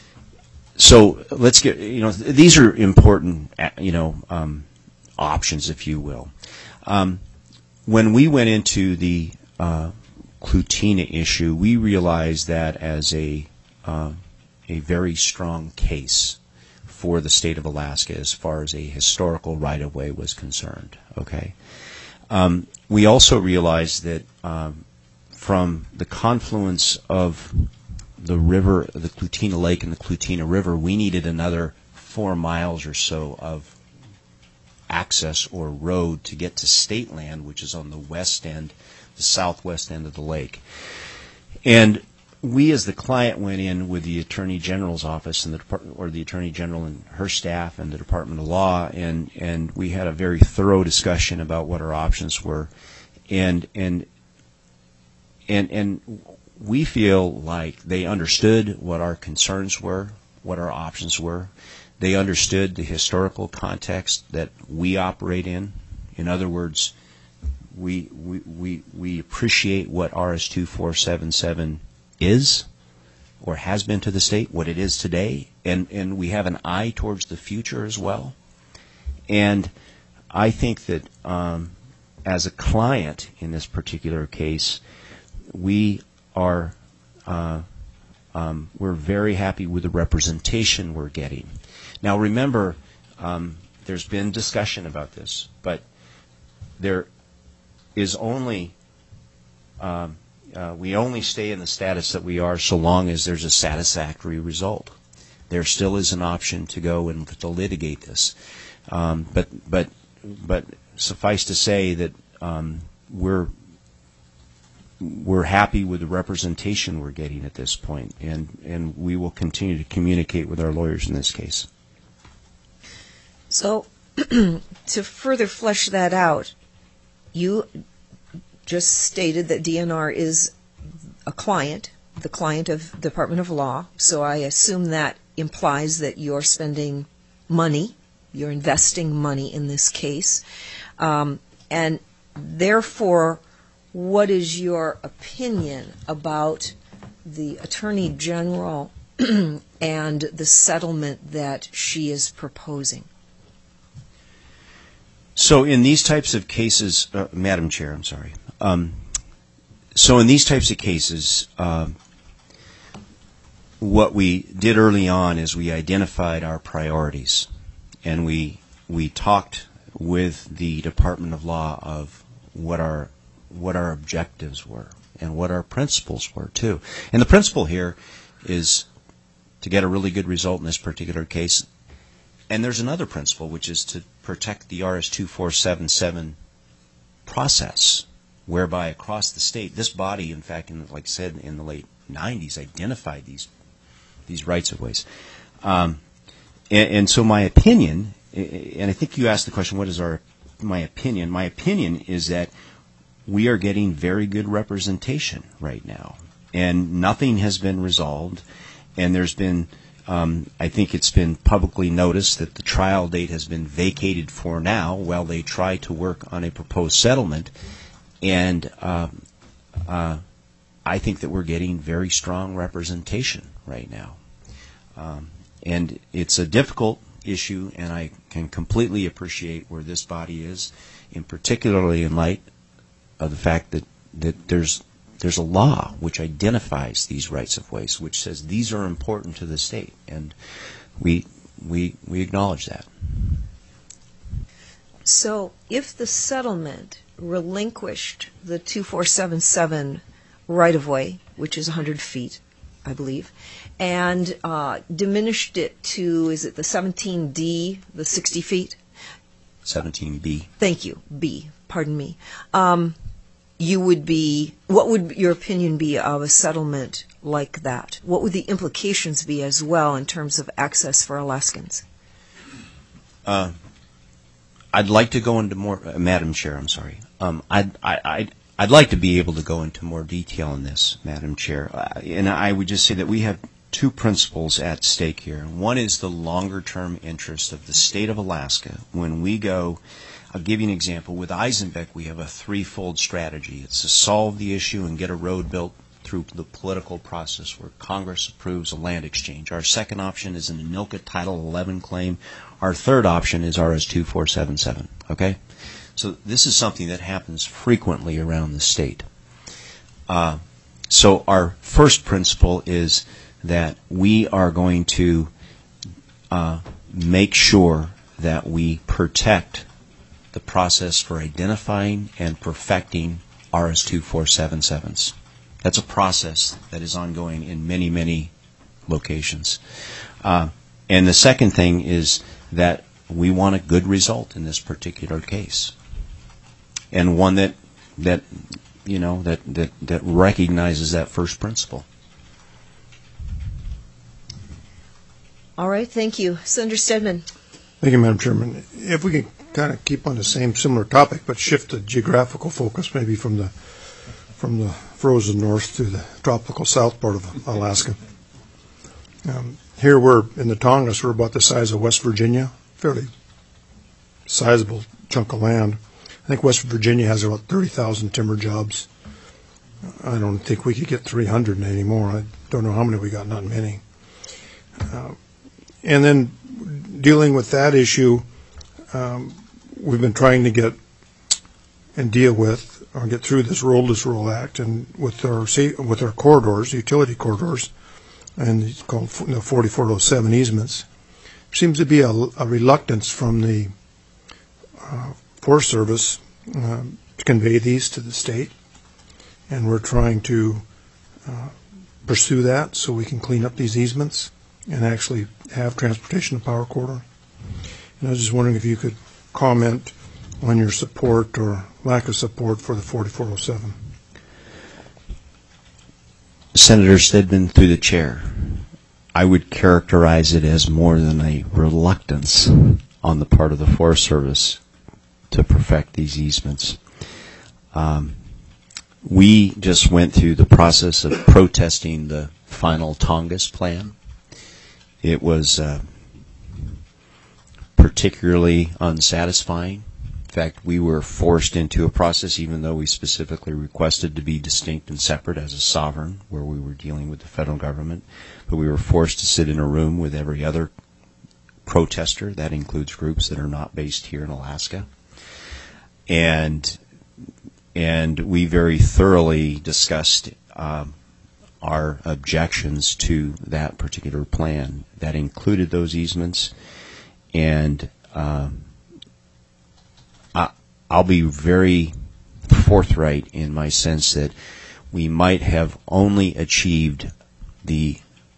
so let's get, you know, th- these are important, you know, um, options, if you will. Um, when we went into the uh, Clutina issue, we realized that as a uh, a very strong case for the state of Alaska as far as a historical right-of-way was concerned. Okay, um, we also realized that um, from the confluence of the river, the Clutina Lake and the Clutina River, we needed another four miles or so of access or road to get to state land, which is on the west end, the southwest end of the lake. And we, as the client, went in with the Attorney General's office and the Department, or the Attorney General and her staff and the Department of Law, and, and we had a very thorough discussion about what our options were, and and and and we feel like they understood what our concerns were, what our options were. They understood the historical context that we operate in. In other words, we we we, we appreciate what R S two four seven seven is or has been to the state, what it is today, and, and we have an eye towards the future as well. And I think that um, as a client in this particular case, we are uh, um, we're very happy with the representation we're getting. Now remember, um, there's been discussion about this, but there is only um, uh, we only stay in the status that we are so long as there's a satisfactory result. There still is an option to go and to litigate this, um, but but but suffice to say that um, we're we're happy with the representation we're getting at this point, and and we will continue to communicate with our lawyers in this case. So, to further flesh that out, you just stated that D N R is a client, the client of Department of Law, so I assume that implies that you're spending money, you're investing money in this case, um, and therefore, what is your opinion about the Attorney General and the settlement that she is proposing? So in these types of cases, uh, Madam Chair, I'm sorry. Um, so in these types of cases, uh, what we did early on is we identified our priorities, and we we talked with the Department of Law of what our what our objectives were and what our principles were too. And the principle here is to get a really good result in this particular case. And there's another principle, which is to protect the R S two four seven seven process, whereby across the state, this body, in fact, in, like I said, in the late nineties, identified these these rights of ways. Um, and, and so my opinion, and I think you asked the question, what is our my opinion? My opinion is that we are getting very good representation right now, and nothing has been resolved, and there's been Um, I think it's been publicly noticed that the trial date has been vacated for now while they try to work on a proposed settlement. And uh, uh, I think that we're getting very strong representation right now. Um, and it's a difficult issue, and I can completely appreciate where this body is, in particularly in light of the fact that, that there's There's a law which identifies these rights of ways, which says these are important to the state, and we we we acknowledge that. So, if the settlement relinquished the two four seven seven right-of-way, which is one hundred feet, I believe, and uh, diminished it to, is it the seventeen D, the sixty feet? seventeen B. Thank you, B, pardon me. Um, you would be, what would your opinion be of a settlement like that? What would the implications be as well in terms of access for Alaskans? Uh, I'd like to go into more, uh, Madam Chair, I'm sorry. Um, I'd, I, I'd, I'd like to be able to go into more detail on this, Madam Chair. Uh, and I would just say that we have two principles at stake here. One is the longer-term interest of the state of Alaska. When we go, I'll give you an example. With Eisenbeck, we have a threefold strategy. It's to solve the issue and get a road built through the political process where Congress approves a land exchange. Our second option is an Anilka Title eleven claim. Our third option is R S two four seven seven. Okay? So this is something that happens frequently around the state. Uh, so our first principle is that we are going to uh, make sure that we protect the process for identifying and perfecting R S two four seven sevens. That's a process that is ongoing in many, many locations. Uh, and the second thing is that we want a good result in this particular case, and one that that you know that that, that recognizes that first principle. All right, thank you. Senator Stedman. Thank you, Madam Chairman. If we can kind of keep on the same similar topic, but shift the geographical focus maybe from the from the frozen north to the tropical south part of Alaska. Um, here we're in the Tongass, we're about the size of West Virginia, fairly sizable chunk of land. I think West Virginia has about thirty thousand timber jobs. I don't think we could get three hundred anymore. I don't know how many we got, not many. Uh, and then dealing with that issue, um, we've been trying to get and deal with or get through this Roadless Roll Act, and with our with our corridors, utility corridors, and it's called the forty-four oh seven easements. There seems to be a, a reluctance from the uh, Forest Service uh, to convey these to the state, and we're trying to uh, pursue that so we can clean up these easements and actually have transportation and power corridor. And I was just wondering if you could comment on your support or lack of support for the forty-four oh seven. Senator Stedman, through the chair, I would characterize it as more than a reluctance on the part of the Forest Service to perfect these easements. Um, we just went through the process of protesting the final Tongass plan. It was uh, particularly unsatisfying. In fact, we were forced into a process, even though we specifically requested to be distinct and separate as a sovereign, where we were dealing with the federal government, but we were forced to sit in a room with every other protester. That includes groups that are not based here in Alaska. And and we very thoroughly discussed um, our objections to that particular plan. That included those easements, and um, I, I'll be very forthright in my sense that we might have only achieved the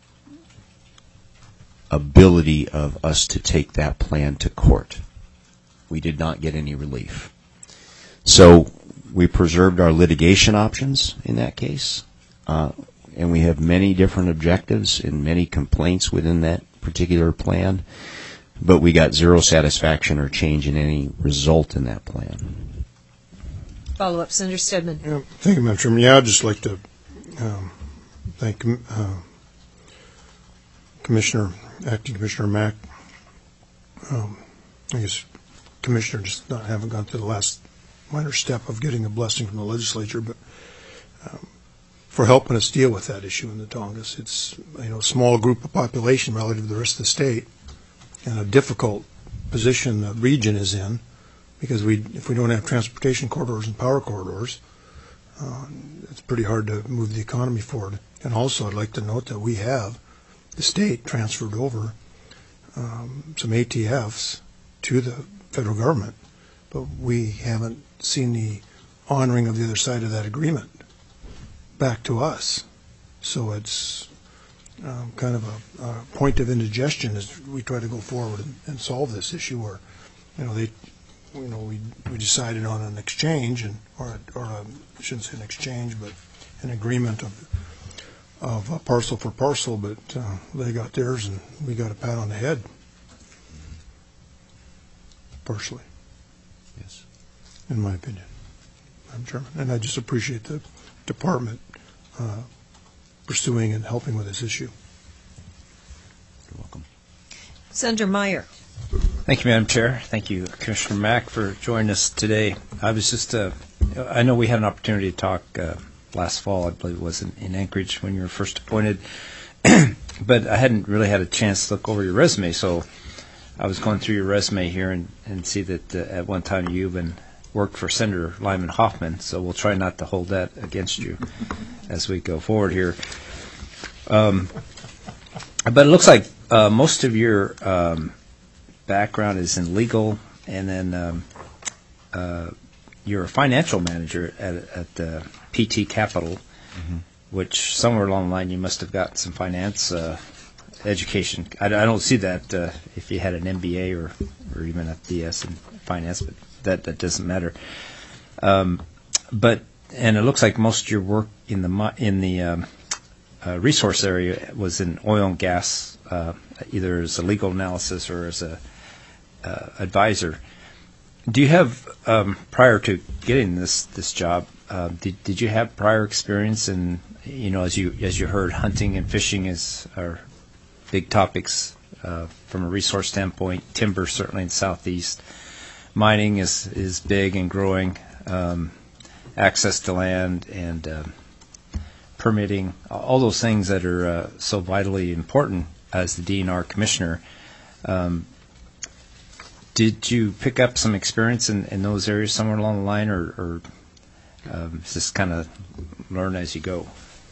ability of us to take that plan to court. We did not get any relief. So we preserved our litigation options in that case, uh, and we have many different objectives and many complaints within that particular plan, but we got zero satisfaction or change in any result in that plan. Follow up, Senator Stedman. Yeah, thank you, Madam Chairman. Yeah, I'd just like to um, thank uh, Commissioner, Acting Commissioner Mack. Um, I guess Commissioner just not haven't gone through the last minor step of getting a blessing from the legislature, but um, for helping us deal with that issue in the Tongass. It's, you know, a small group of population relative to the rest of the state, and a difficult position the region is in, because we, if we don't have transportation corridors and power corridors, uh, it's pretty hard to move the economy forward. And also, I'd like to note that we have, the state transferred over um, some A T Fs to the federal government, but we haven't seen the honoring of the other side of that agreement back to us. So it's um, kind of a, a point of indigestion as we try to go forward and, and solve this issue. Where, you know, they, you know, we we decided on an exchange and or a, or a, I shouldn't say an exchange, but an agreement of of a parcel for parcel. But uh, they got theirs and we got a pat on the head, partially. Yes. In my opinion, Madam Chairman. And I just appreciate the department uh, pursuing and helping with this issue. You're welcome. Senator Meyer. Thank you, Madam Chair. Thank you, Commissioner Mack, for joining us today. I was just, uh, I know we had an opportunity to talk uh, last fall, I believe it was in, in Anchorage when you were first appointed, but I hadn't really had a chance to look over your resume, so I was going through your resume here and, and see that uh, at one time you even worked for Senator Lyman Hoffman, so we'll try not to hold that against you as we go forward here. Um, but it looks like uh, most of your um, background is in legal, and then um, uh, you're a financial manager at, at uh, P T Capital, mm-hmm. which somewhere along the line you must have gotten some finance uh, education. I, I don't see that uh, if you had an M B A or, or even a B S in finance, but that, that doesn't matter. Um, but and it looks like most of your work in the in the um, uh, resource area was in oil and gas, uh, either as a legal analysis or as a uh, advisor. Do you have um, prior to getting this this job? Uh, did did you have prior experience in, you know, as you as you heard, hunting and fishing is are big topics uh, from a resource standpoint. Timber certainly in the southeast. Mining is is big and growing. Um, access to land and uh, permitting, all those things that are uh, so vitally important as the D N R commissioner. Um, did you pick up some experience in, in those areas somewhere along the line, or, or um, just kind of learn as you go?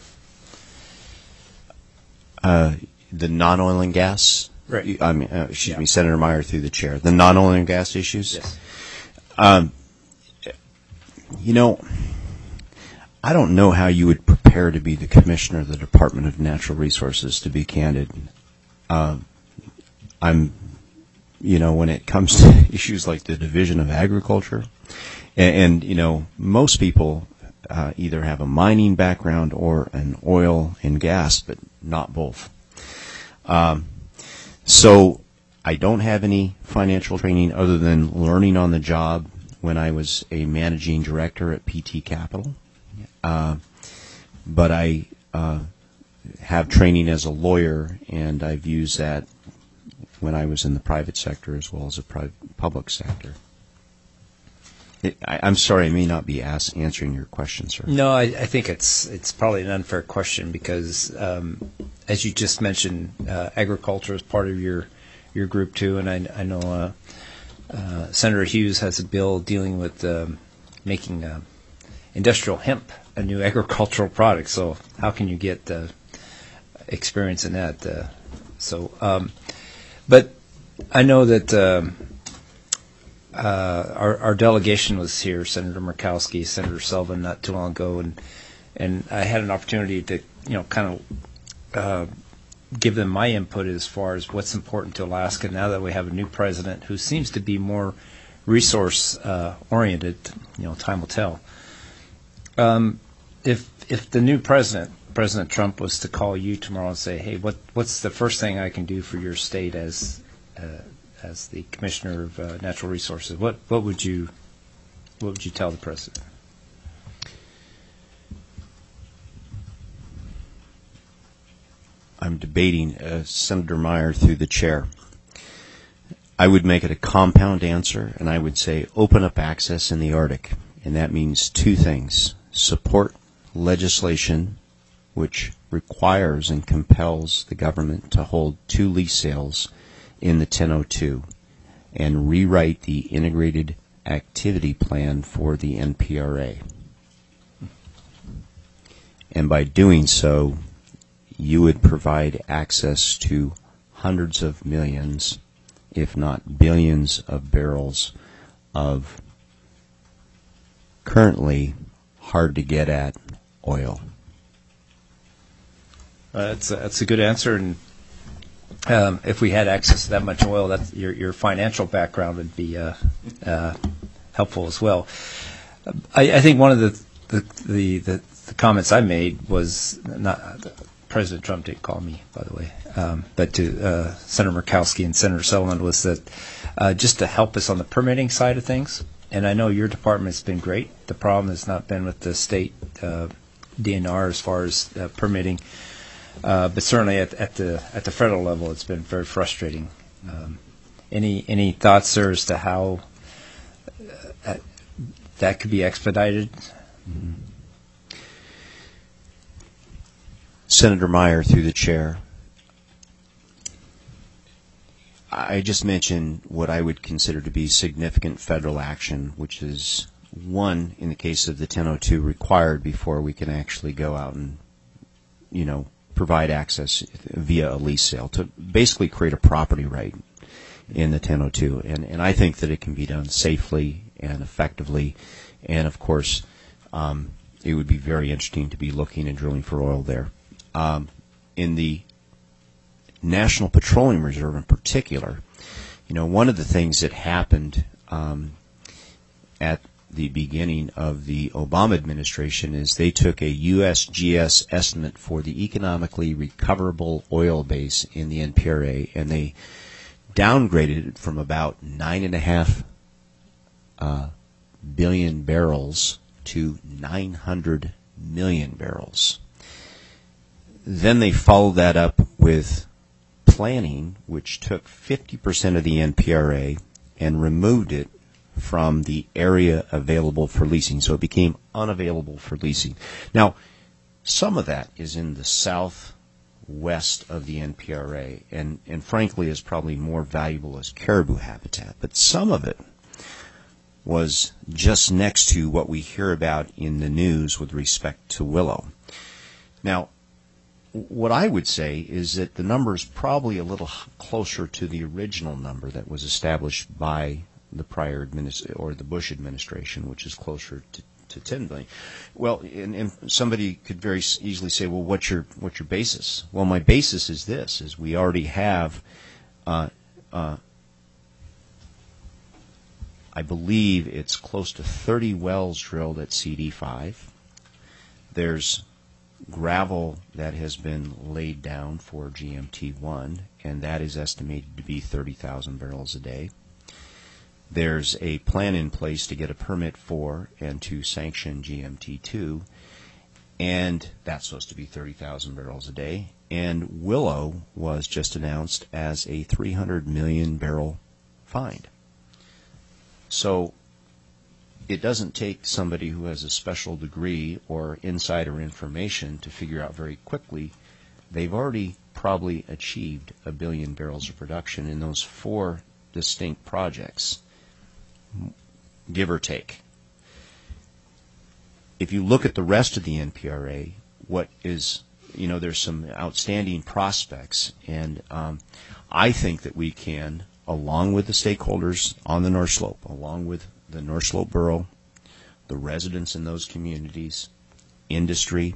Uh, the non-oil and gas? Right. I mean, uh, excuse Yeah. me, Senator Meyer through the chair. The non-oil and gas issues? Yes. Um, you know, I don't know how you would prepare to be the commissioner of the Department of Natural Resources, to be candid. Uh, I'm, you know, when it comes to issues like the Division of Agriculture, and, and you know, most people uh, either have a mining background or an oil and gas, but not both. Um, so I don't have any financial training other than learning on the job when I was a managing director at P T Capital. Uh, but I uh, have training as a lawyer, and I've used that when I was in the private sector as well as the pri- public sector. It, I, I'm sorry, I may not be ask, answering your question, sir. No, I, I think it's it's probably an unfair question because, um, as you just mentioned, uh, agriculture is part of your your group too, and I, I know uh, uh, Senator Hughes has a bill dealing with um, making uh, industrial hemp a new agricultural product. So how can you get uh, experience in that? Uh, so, um, but I know that. Um, Uh, our, our delegation was here, Senator Murkowski, Senator Sullivan, not too long ago, and and I had an opportunity to, you know, kind of uh, give them my input as far as what's important to Alaska now that we have a new president who seems to be more resource uh, oriented. You know, time will tell. Um, if if the new president, President Trump, was to call you tomorrow and say, "Hey, what what's the first thing I can do for your state as uh, as the Commissioner of uh, Natural Resources," what what would you what would you tell the President? I'm debating uh, Senator Meyer through the chair. I would make it a compound answer, and I would say open up access in the Arctic, and that means two things: support legislation which requires and compels the government to hold two lease sales in the ten oh two, and rewrite the integrated activity plan for the N P R A. And by doing so, you would provide access to hundreds of millions, if not billions, of barrels of currently hard to get at oil. Uh, that's a, that's a good answer, and Um, if we had access to that much oil, that your your financial background would be uh, uh, helpful as well. I, I think one of the the, the the the comments I made was not President Trump didn't call me, by the way, um, but to uh, Senator Murkowski and Senator Sullivan was that uh, just to help us on the permitting side of things. And I know your department has been great. The problem has not been with the state uh, D N R as far as uh, permitting. Uh, but certainly at, at the at the federal level, it's been very frustrating. Um, any any thoughts, sir, as to how uh, that could be expedited? Mm-hmm. Senator Meyer, through the chair, I just mentioned what I would consider to be significant federal action, which is one, in the case of the ten oh two, required before we can actually go out and, you know, provide access via a lease sale to basically create a property right in the ten oh two. And, and I think that it can be done safely and effectively. And, of course, um, it would be very interesting to be looking and drilling for oil there. Um, in the National Petroleum Reserve in particular, you know, one of the things that happened um, at the beginning of the Obama administration is they took a U S G S estimate for the economically recoverable oil base in the N P R A, and they downgraded it from about nine and a half uh, billion barrels to nine hundred million barrels. Then they followed that up with planning, which took fifty percent of the N P R A and removed it from the area available for leasing. So it became unavailable for leasing. Now, Some of that is in the southwest of the N P R A, and, and frankly is probably more valuable as caribou habitat. But some of it was just next to what we hear about in the news with respect to willow. Now, what I would say is that the number is probably a little closer to the original number that was established by the prior administ- or the Bush administration, which is closer to, to ten billion. Well, and, and somebody could very easily say, well, what's your what's your basis? Well, my basis is this: is we already have, uh, uh, I believe it's close to thirty wells drilled at C D five. There's gravel that has been laid down for G M T one, and that is estimated to be thirty thousand barrels a day. There's a plan in place to get a permit for and to sanction G M T two, and that's supposed to be thirty thousand barrels a day. And Willow was just announced as a three hundred million barrel find. So it doesn't take somebody who has a special degree or insider information to figure out very quickly. They've already probably achieved a billion barrels of production in those four distinct projects, give or take. If you look at the rest of the N P R A, what is, you know, there's some outstanding prospects, and um, I think that we can, along with the stakeholders on the North Slope, along with the North Slope Borough, the residents in those communities, industry,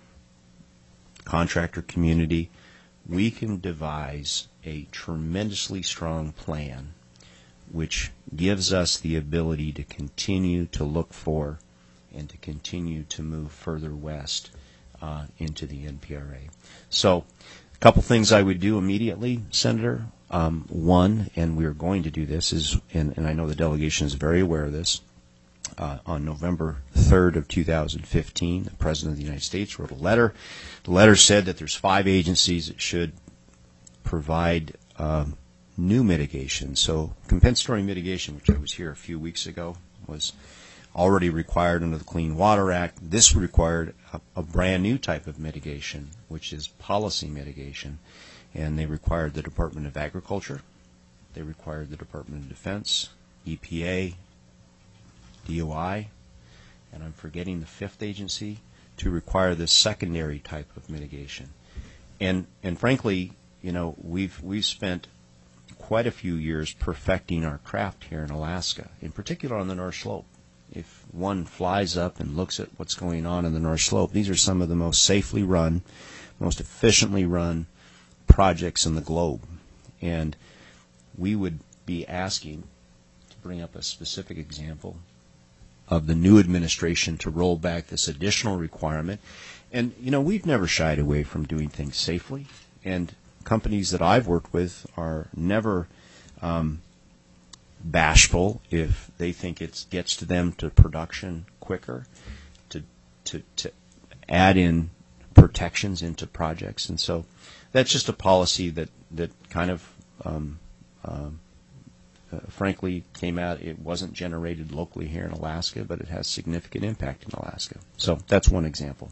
contractor community, we can devise a tremendously strong plan which gives us the ability to continue to look for and to continue to move further west uh, into the N P R A. So a couple things I would do immediately, Senator. Um, one, and we are going to do this, is, and, and I know the delegation is very aware of this, uh, on November third of two thousand fifteen, the President of the United States wrote a letter. The letter said that there's five agencies that should provide uh, new mitigation. So compensatory mitigation, which I was here a few weeks ago, was already required under the Clean Water Act. This required a, a brand new type of mitigation, which is policy mitigation. And they required the Department of Agriculture, they required the Department of Defense, E P A, D O I, and I'm forgetting the fifth agency, to require this secondary type of mitigation. And and frankly, you know, we've we've spent quite a few years perfecting our craft here in Alaska, in particular on the North Slope. If one flies up and looks at what's going on in the North Slope, these are some of the most safely run, most efficiently run projects in the globe. And we would be asking, to bring up a specific example, of the new administration to roll back this additional requirement. And, you know, we've never shied away from doing things safely. And companies that I've worked with are never um, bashful if they think it gets to them to production quicker, to, to, to add in protections into projects. And so that's just a policy that, that kind of, um, um, uh, frankly, came out. It wasn't generated locally here in Alaska, but it has significant impact in Alaska. So that's one example.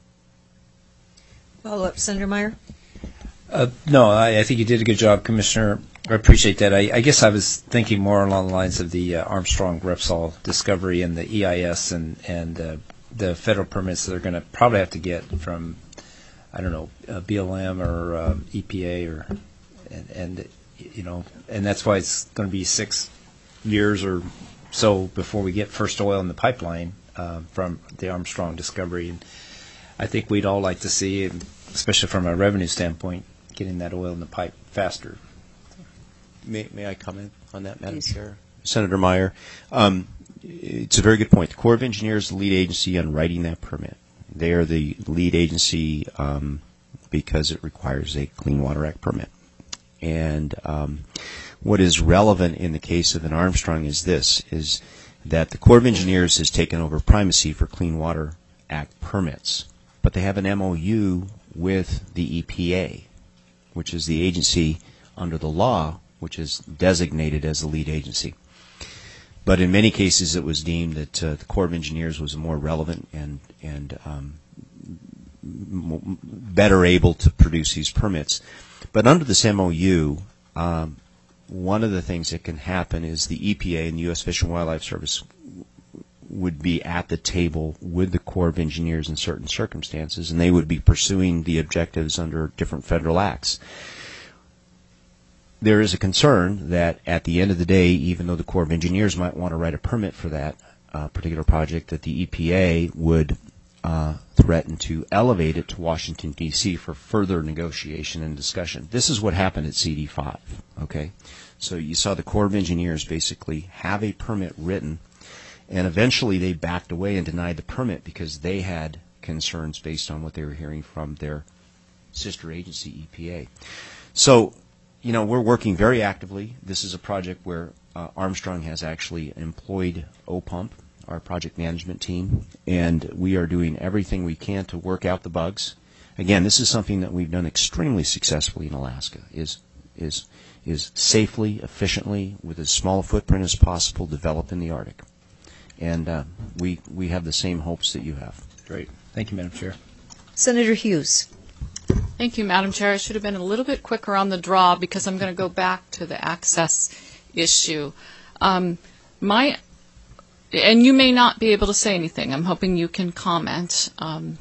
Follow up, Senator Meyer. Uh, no, I, I think you did a good job, Commissioner. I appreciate that. I, I guess I was thinking more along the lines of the uh, Armstrong Repsol discovery and the E I S and, and uh, the federal permits that they're going to probably have to get from, I don't know, uh, B L M or uh, E P A, or and, and you know, and that's why it's going to be six years or so before we get first oil in the pipeline uh, from the Armstrong discovery. And I think we'd all like to see, especially from a revenue standpoint, getting that oil in the pipe faster. May, may I comment on that, Madam Please. Chair? Senator Meyer, um, it's a very good point. The Corps of Engineers is the lead agency on writing that permit. They are the lead agency um, because it requires a Clean Water Act permit. And um, what is relevant in the case of an Armstrong is this, is that the Corps of Engineers has taken over primacy for Clean Water Act permits, but they have an M O U with the E P A, which is the agency under the law which is designated as the lead agency. But in many cases, it was deemed that uh, the Corps of Engineers was more relevant and and um, m- better able to produce these permits. But under this M O U, um, one of the things that can happen is the E P A and the U S Fish and Wildlife Service would be at the table with the Corps of Engineers in certain circumstances, and they would be pursuing the objectives under different federal acts. There is a concern that at the end of the day, even though the Corps of Engineers might want to write a permit for that uh, particular project, that the E P A would uh, threaten to elevate it to Washington, D C for further negotiation and discussion. This is what happened at C D five, okay? So you saw the Corps of Engineers basically have a permit written, and eventually they backed away and denied the permit because they had concerns based on what they were hearing from their sister agency, E P A. So, you know, we're working very actively. This is a project where uh, Armstrong has actually employed O P U M P, our project management team, and we are doing everything we can to work out the bugs. Again, this is something that we've done extremely successfully in Alaska, is is is safely, efficiently, with as small a footprint as possible, develop in the Arctic. And uh, we we have the same hopes that you have. Great. Thank you, Madam Chair. Senator Hughes. Thank you, Madam Chair. I should have been a little bit quicker on the draw because I'm going to go back to the access issue. Um, my, and you may not be able to say anything. I'm hoping you can comment. Um,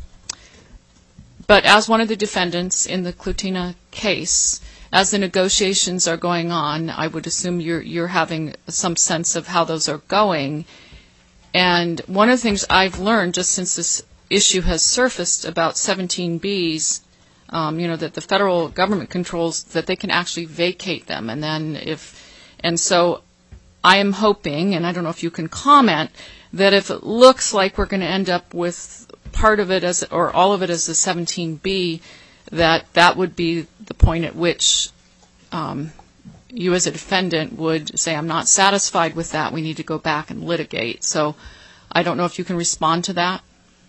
but as one of the defendants in the Clutina case, as the negotiations are going on, I would assume you're you're having some sense of how those are going. And one of the things I've learned just since this issue has surfaced about seventeen Bs, um, you know, that the federal government controls, that they can actually vacate them. And then if, and so I am hoping, and I don't know if you can comment, that if it looks like we're going to end up with part of it as, or all of it as a seventeen B, that that would be the point at which um, you as a defendant would say, I'm not satisfied with that, we need to go back and litigate. So I don't know if you can respond to that.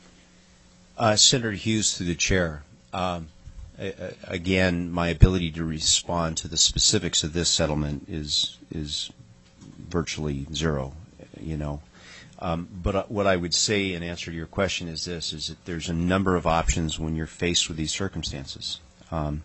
Uh, Senator Hughes, through the chair. Um, again, my ability to respond to the specifics of this settlement is is virtually zero, you know. Um, but uh, what I would say in answer to your question is this, is that there's a number of options when you're faced with these circumstances. Um,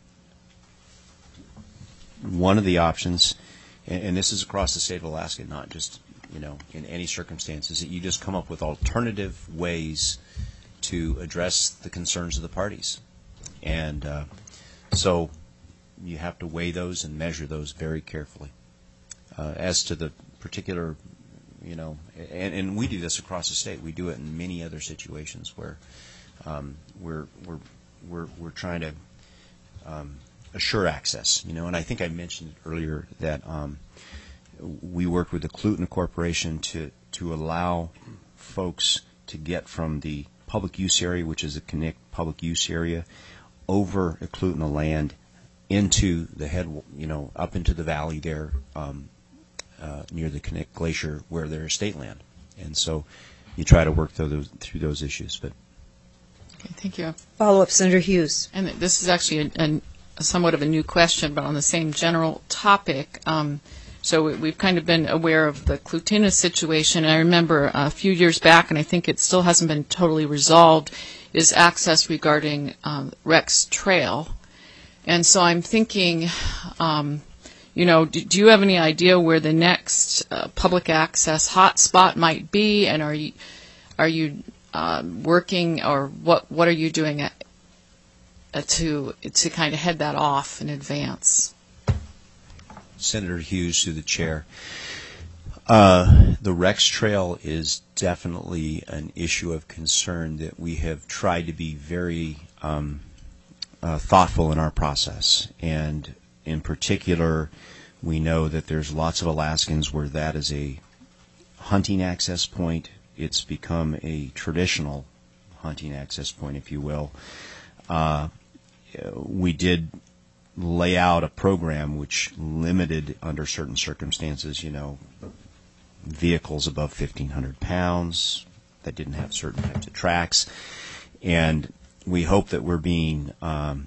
one of the options, and, and this is across the state of Alaska, not just, you know, in any circumstances, is that you just come up with alternative ways to address the concerns of the parties. And uh, so you have to weigh those and measure those very carefully. Uh, as to the particular, you know, and, and we do this across the state. We do it in many other situations where um, we're we're we're we're trying to um, assure access. You know, and I think I mentioned earlier that um, we worked with the Clutina Corporation to to allow folks to get from the public use area, which is the Knik public use area, over a Clutina land into the head, you know, up into the valley there. Um, Uh, near the Knik Glacier, where there's state land, and so you try to work through those, through those issues. But okay, thank you. Follow up, Senator Hughes. And this is actually a, a, a somewhat of a new question, but on the same general topic. Um, so we, we've kind of been aware of the Clutina situation. And I remember a few years back, and I think it still hasn't been totally resolved, is access regarding um, Rex Trail, and so I'm thinking. Um, You know, do, do you have any idea where the next uh, public access hotspot might be, and are you are you uh, working, or what what are you doing at, uh, to to kind of head that off in advance? Senator Hughes, through the chair. Uh, the Rex Trail is definitely an issue of concern that we have tried to be very um, uh, thoughtful in our process, and in particular, we know that there's lots of Alaskans where that is a hunting access point. It's become a traditional hunting access point, if you will. Uh, we did lay out a program which limited, under certain circumstances, you know, vehicles above fifteen hundred pounds that didn't have certain types of tracks. And we hope that we're being um,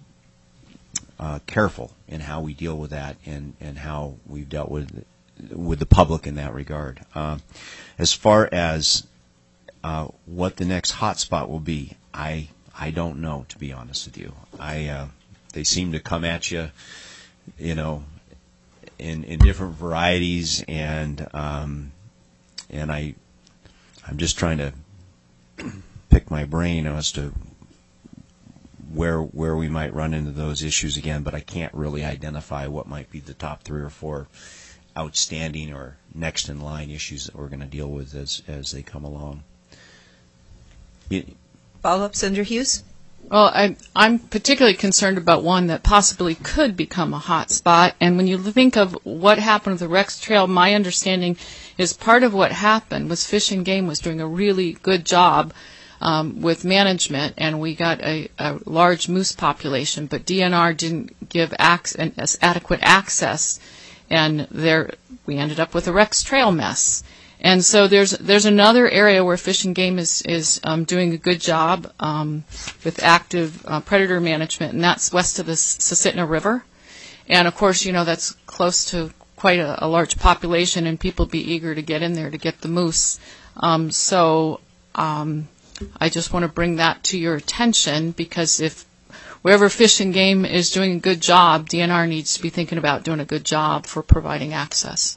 uh, careful in how we deal with that, and, and how we've dealt with with the public in that regard. Uh, as far as uh, what the next hotspot will be, I I don't know, to be honest with you. I uh, they seem to come at you, you know, in in different varieties, and um, and I I'm just trying to pick my brain as to where where we might run into those issues again, but I can't really identify what might be the top three or four outstanding or next in line issues that we're going to deal with as as they come along. It, Follow up, Senator Hughes? Well, I'm, I'm particularly concerned about one that possibly could become a hot spot. And when you think of what happened with the Rex Trail, my understanding is part of what happened was Fish and Game was doing a really good job um, with management, and we got a, a large moose population, but D N R didn't give ac- adequate access, and there we ended up with a Rex Trail mess. And so there's there's another area where Fish and Game is is um, doing a good job um, with active uh, predator management, and that's west of the Susitna River. And of course, you know, that's close to quite a, a large population, and people be eager to get in there to get the moose. Um, so um, I just want to bring that to your attention, because if wherever Fish and Game is doing a good job, D N R needs to be thinking about doing a good job for providing access.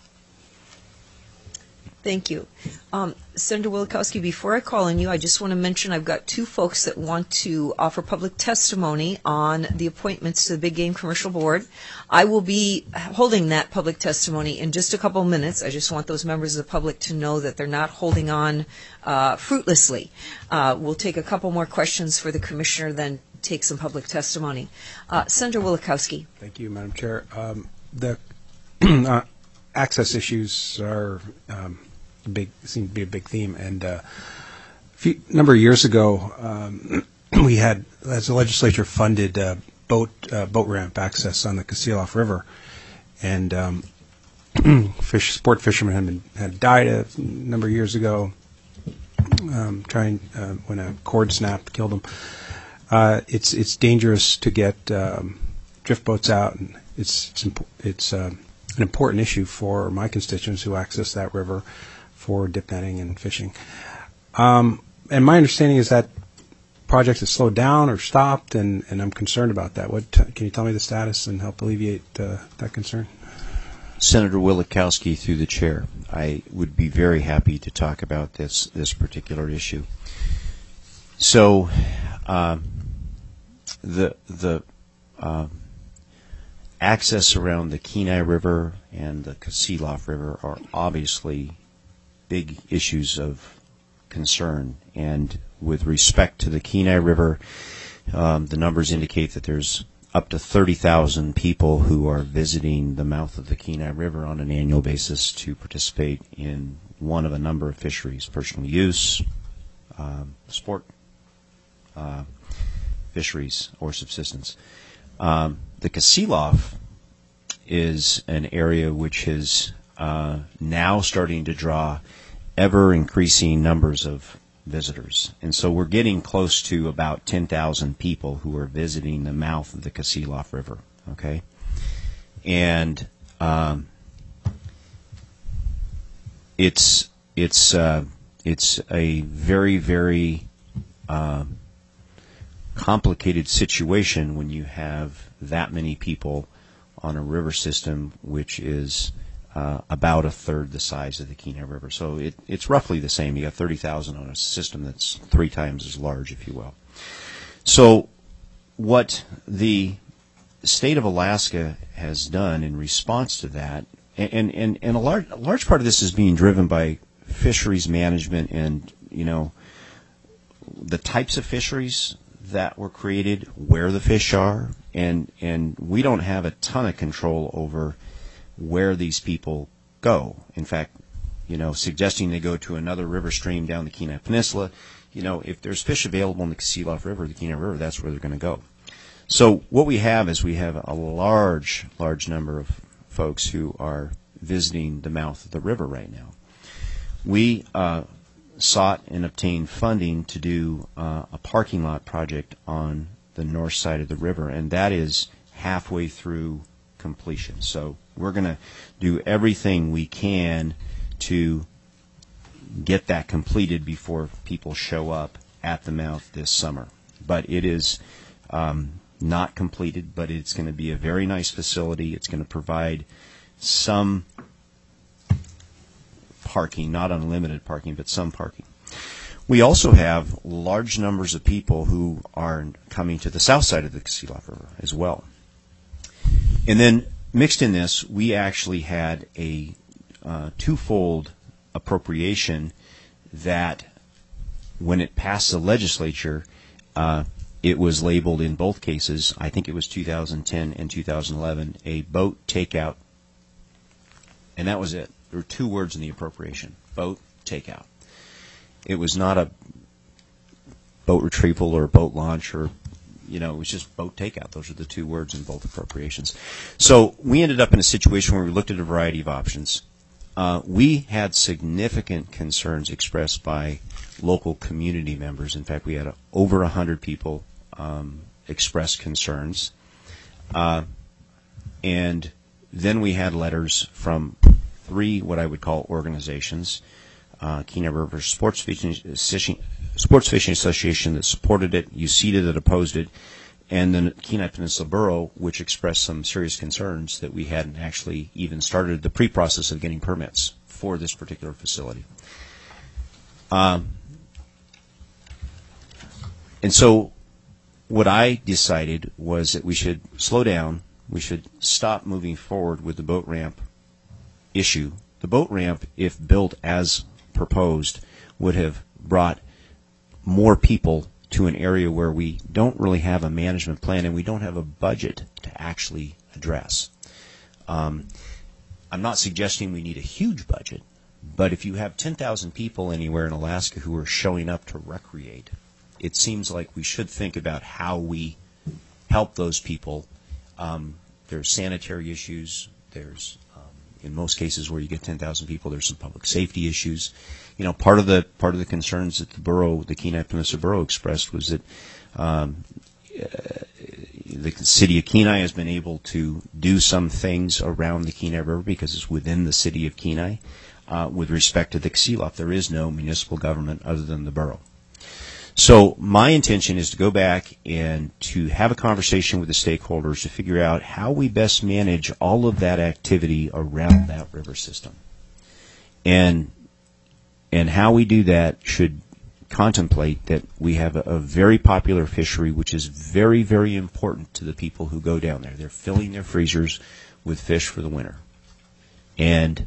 Thank you. Um, Senator Wielechowski, before I call on you, I just want to mention I've got two folks that want to offer public testimony on the appointments to the Big Game Commercial Board. I will be holding that public testimony in just a couple of minutes. I just want those members of the public to know that they're not holding on uh, fruitlessly. Uh, we'll take a couple more questions for the Commissioner, then take some public testimony. Uh, Senator Wielechowski. Thank you, Madam Chair. Um, the uh, access issues are um, big, seem to be a big theme. And uh, a few, number of years ago, um, we had, as the legislature, funded uh, boat uh, boat ramp access on the Kasilof River, and um, fish sport fishermen had been, had died a number of years ago, um, trying uh, when a cord snapped, killed them. Uh, it's it's dangerous to get um, drift boats out, and it's it's, imp- it's uh, an important issue for my constituents who access that river for dip netting and fishing. Um, and my understanding is that project has slowed down or stopped, and, and I'm concerned about that. What t- can you tell me the status and help alleviate uh, that concern? Senator Wielechowski, through the chair, I would be very happy to talk about this this particular issue. So, uh, the the uh, access around the Kenai River and the Kasilof River are obviously big issues of concern. And with respect to the Kenai River, um, the numbers indicate that there's up to thirty thousand people who are visiting the mouth of the Kenai River on an annual basis to participate in one of a number of fisheries, personal use, um, sport uh, fisheries, or subsistence. Um, the Kasilof is an area which is uh, now starting to draw ever-increasing numbers of visitors. And so we're getting close to about ten thousand people who are visiting the mouth of the Kasilof River, okay? And um, it's it's uh, it's a very, very uh, complicated situation when you have that many people on a river system which is Uh, about a third the size of the Kenai River. So it, it's roughly the same. You got thirty thousand on a system that's three times as large, if you will. So what the state of Alaska has done in response to that, and, and, and a, large, a large part of this is being driven by fisheries management and, you know, the types of fisheries that were created, where the fish are, and, and we don't have a ton of control over where these people go. In fact, you know, suggesting they go to another river stream down the Kenai Peninsula, you know, if there's fish available in the Kasilof River, the Kenai River, that's where they're going to go. So what we have is we have a large, large number of folks who are visiting the mouth of the river right now. We uh, sought and obtained funding to do uh, a parking lot project on the north side of the river, and that is halfway through completion. So we're going to do everything we can to get that completed before people show up at the mouth this summer. but it is um, not completed, but it's going to be a very nice facility. It's going to provide some parking, not unlimited parking, but some parking. We also have large numbers of people who are coming to the south side of the Kasilof River as well. And then mixed in this, we actually had a uh, twofold appropriation that when it passed the legislature, uh, it was labeled in both cases, I think it was two thousand ten and two thousand eleven, a boat takeout. And that was it. There were two words in the appropriation, boat takeout. It was not a boat retrieval or a boat launch or, you know, it was just boat takeout. Those are the two words in both appropriations. So we ended up in a situation where we looked at a variety of options. Uh, we had significant concerns expressed by local community members. In fact, we had uh, over one hundred people um, express concerns. Uh, and then we had letters from three what I would call organizations, uh, Kenai River Sports Fishing, Sports Fishing Association that supported it, U C E D A that opposed it, and the Kenai Peninsula Borough, which expressed some serious concerns that we hadn't actually even started the pre-process of getting permits for this particular facility. Um, and so what I decided was that we should slow down, we should stop moving forward with the boat ramp issue. The boat ramp, if built as proposed, would have brought more people to an area where we don't really have a management plan and we don't have a budget to actually address. Um, I'm not suggesting we need a huge budget, but if you have ten thousand people anywhere in Alaska who are showing up to recreate, it seems like we should think about how we help those people. Um, there's sanitary issues. There's, um, in most cases where you get ten thousand people, there's some public safety issues. You know, part of the part of the concerns that the borough, the Kenai Peninsula Borough, expressed was that um, uh, the city of Kenai has been able to do some things around the Kenai River because it's within the city of Kenai. Uh, with respect to the Kasilof, there is no municipal government other than the borough. So my intention is to go back and to have a conversation with the stakeholders to figure out how we best manage all of that activity around that river system. And and how we do that should contemplate that we have a, a very popular fishery, which is very, very important to the people who go down there. They're filling their freezers with fish for the winter. And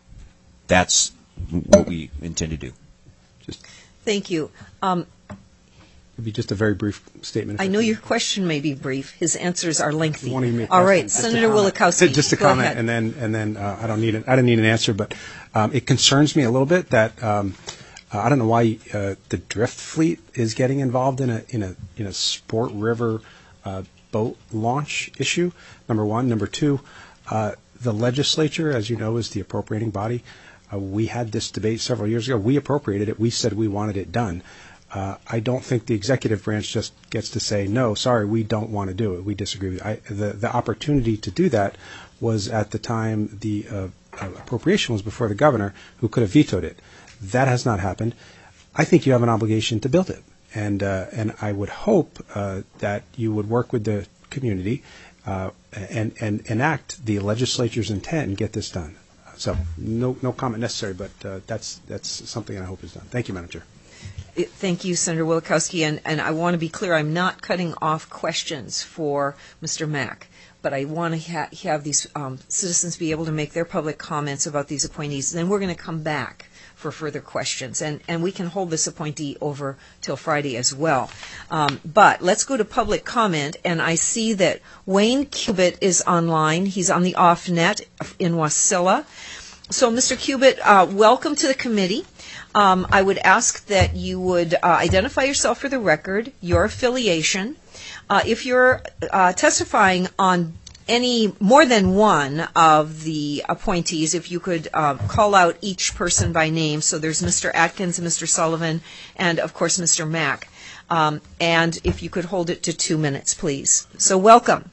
that's what we intend to do. Just Thank you. Um, It'd be just a very brief statement. I know your question may be brief. His answers are lengthy. Make All right, Senator Wielechowski. Just a go comment, ahead. and then and then uh, I don't need an, I don't need an answer, but um, it concerns me a little bit that um, uh, I don't know why uh, the drift fleet is getting involved in a in a in a sport river uh, boat launch issue. Number one, number two, uh, the legislature, as you know, is the appropriating body. Uh, we had this debate several years ago. We appropriated it. We said we wanted it done. Uh, I don't think the executive branch just gets to say, no, sorry, we don't want to do it. We disagree with it. I, the, the opportunity to do that was at the time the uh, uh, appropriation was before the governor, who could have vetoed it. That has not happened. I think you have an obligation to build it. And, uh, and I would hope uh, that you would work with the community uh, and, and enact the legislature's intent and get this done. So no, no comment necessary, but uh, that's, that's something I hope is done. Thank you, Madam Chair. Thank you, Senator Wielechowski, and, and I want to be clear, I'm not cutting off questions for Mister Mack, but I want to ha- have these um, citizens be able to make their public comments about these appointees. Then we're going to come back for further questions, and, and we can hold this appointee over till Friday as well. Um, but let's go to public comment, and I see that Wayne Cubitt is online. He's on the off-net in Wasilla. So, Mister Cubitt, uh, welcome to the committee. Um, I would ask that you would uh, identify yourself for the record, your affiliation. Uh, if you're uh, testifying on any more than one of the appointees, if you could uh, call out each person by name. So there's Mister Atkins, Mister Sullivan, and, of course, Mister Mack. Um, and if you could hold it to two minutes, please. So welcome.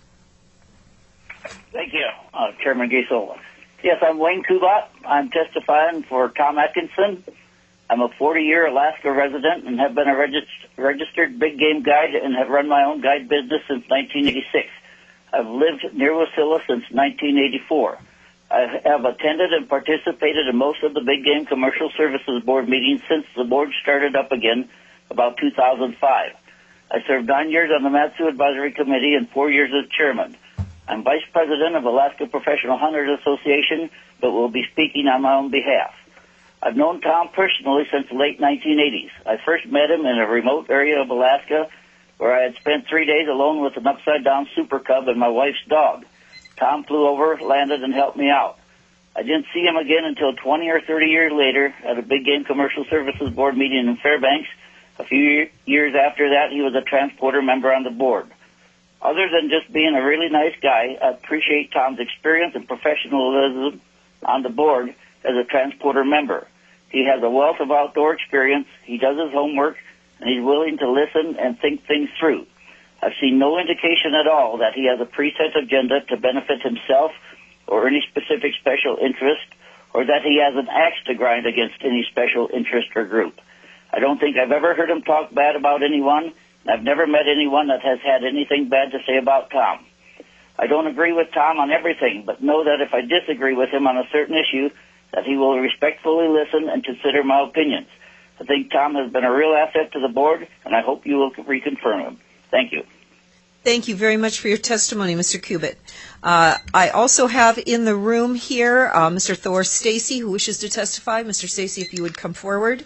Thank you, uh, Chairman Giesel. Yes, I'm Wayne Kubat. I'm testifying for Tom Atkinson. I'm a forty-year Alaska resident and have been a regist- registered big game guide and have run my own guide business since nineteen eighty-six. I've lived near Wasilla since nineteen eighty-four. I have attended and participated in most of the Big Game Commercial Services Board meetings since the board started up again about two thousand five. I served nine years on the Mat-Su Advisory Committee and four years as chairman. I'm vice president of Alaska Professional Hunters Association, but will be speaking on my own behalf. I've known Tom personally since the late nineteen eighties. I first met him in a remote area of Alaska where I had spent three days alone with an upside-down super cub and my wife's dog. Tom flew over, landed, and helped me out. I didn't see him again until twenty or thirty years later at a Big Game Commercial Services Board meeting in Fairbanks. A few years after that, he was a transporter member on the board. Other than just being a really nice guy, I appreciate Tom's experience and professionalism on the board as a transporter member. He has a wealth of outdoor experience, he does his homework, and he's willing to listen and think things through. I've seen no indication at all that he has a preset agenda to benefit himself or any specific special interest, or that he has an axe to grind against any special interest or group. I don't think I've ever heard him talk bad about anyone, and I've never met anyone that has had anything bad to say about Tom. I don't agree with Tom on everything, but know that if I disagree with him on a certain issue, that he will respectfully listen and consider my opinions. I think Tom has been a real asset to the board, and I hope you will reconfirm him. Thank you. Thank you very much for your testimony, Mister Cubitt. Uh, I also have in the room here uh, Mister Thor Stacy, who wishes to testify. Mister Stacy, if you would come forward.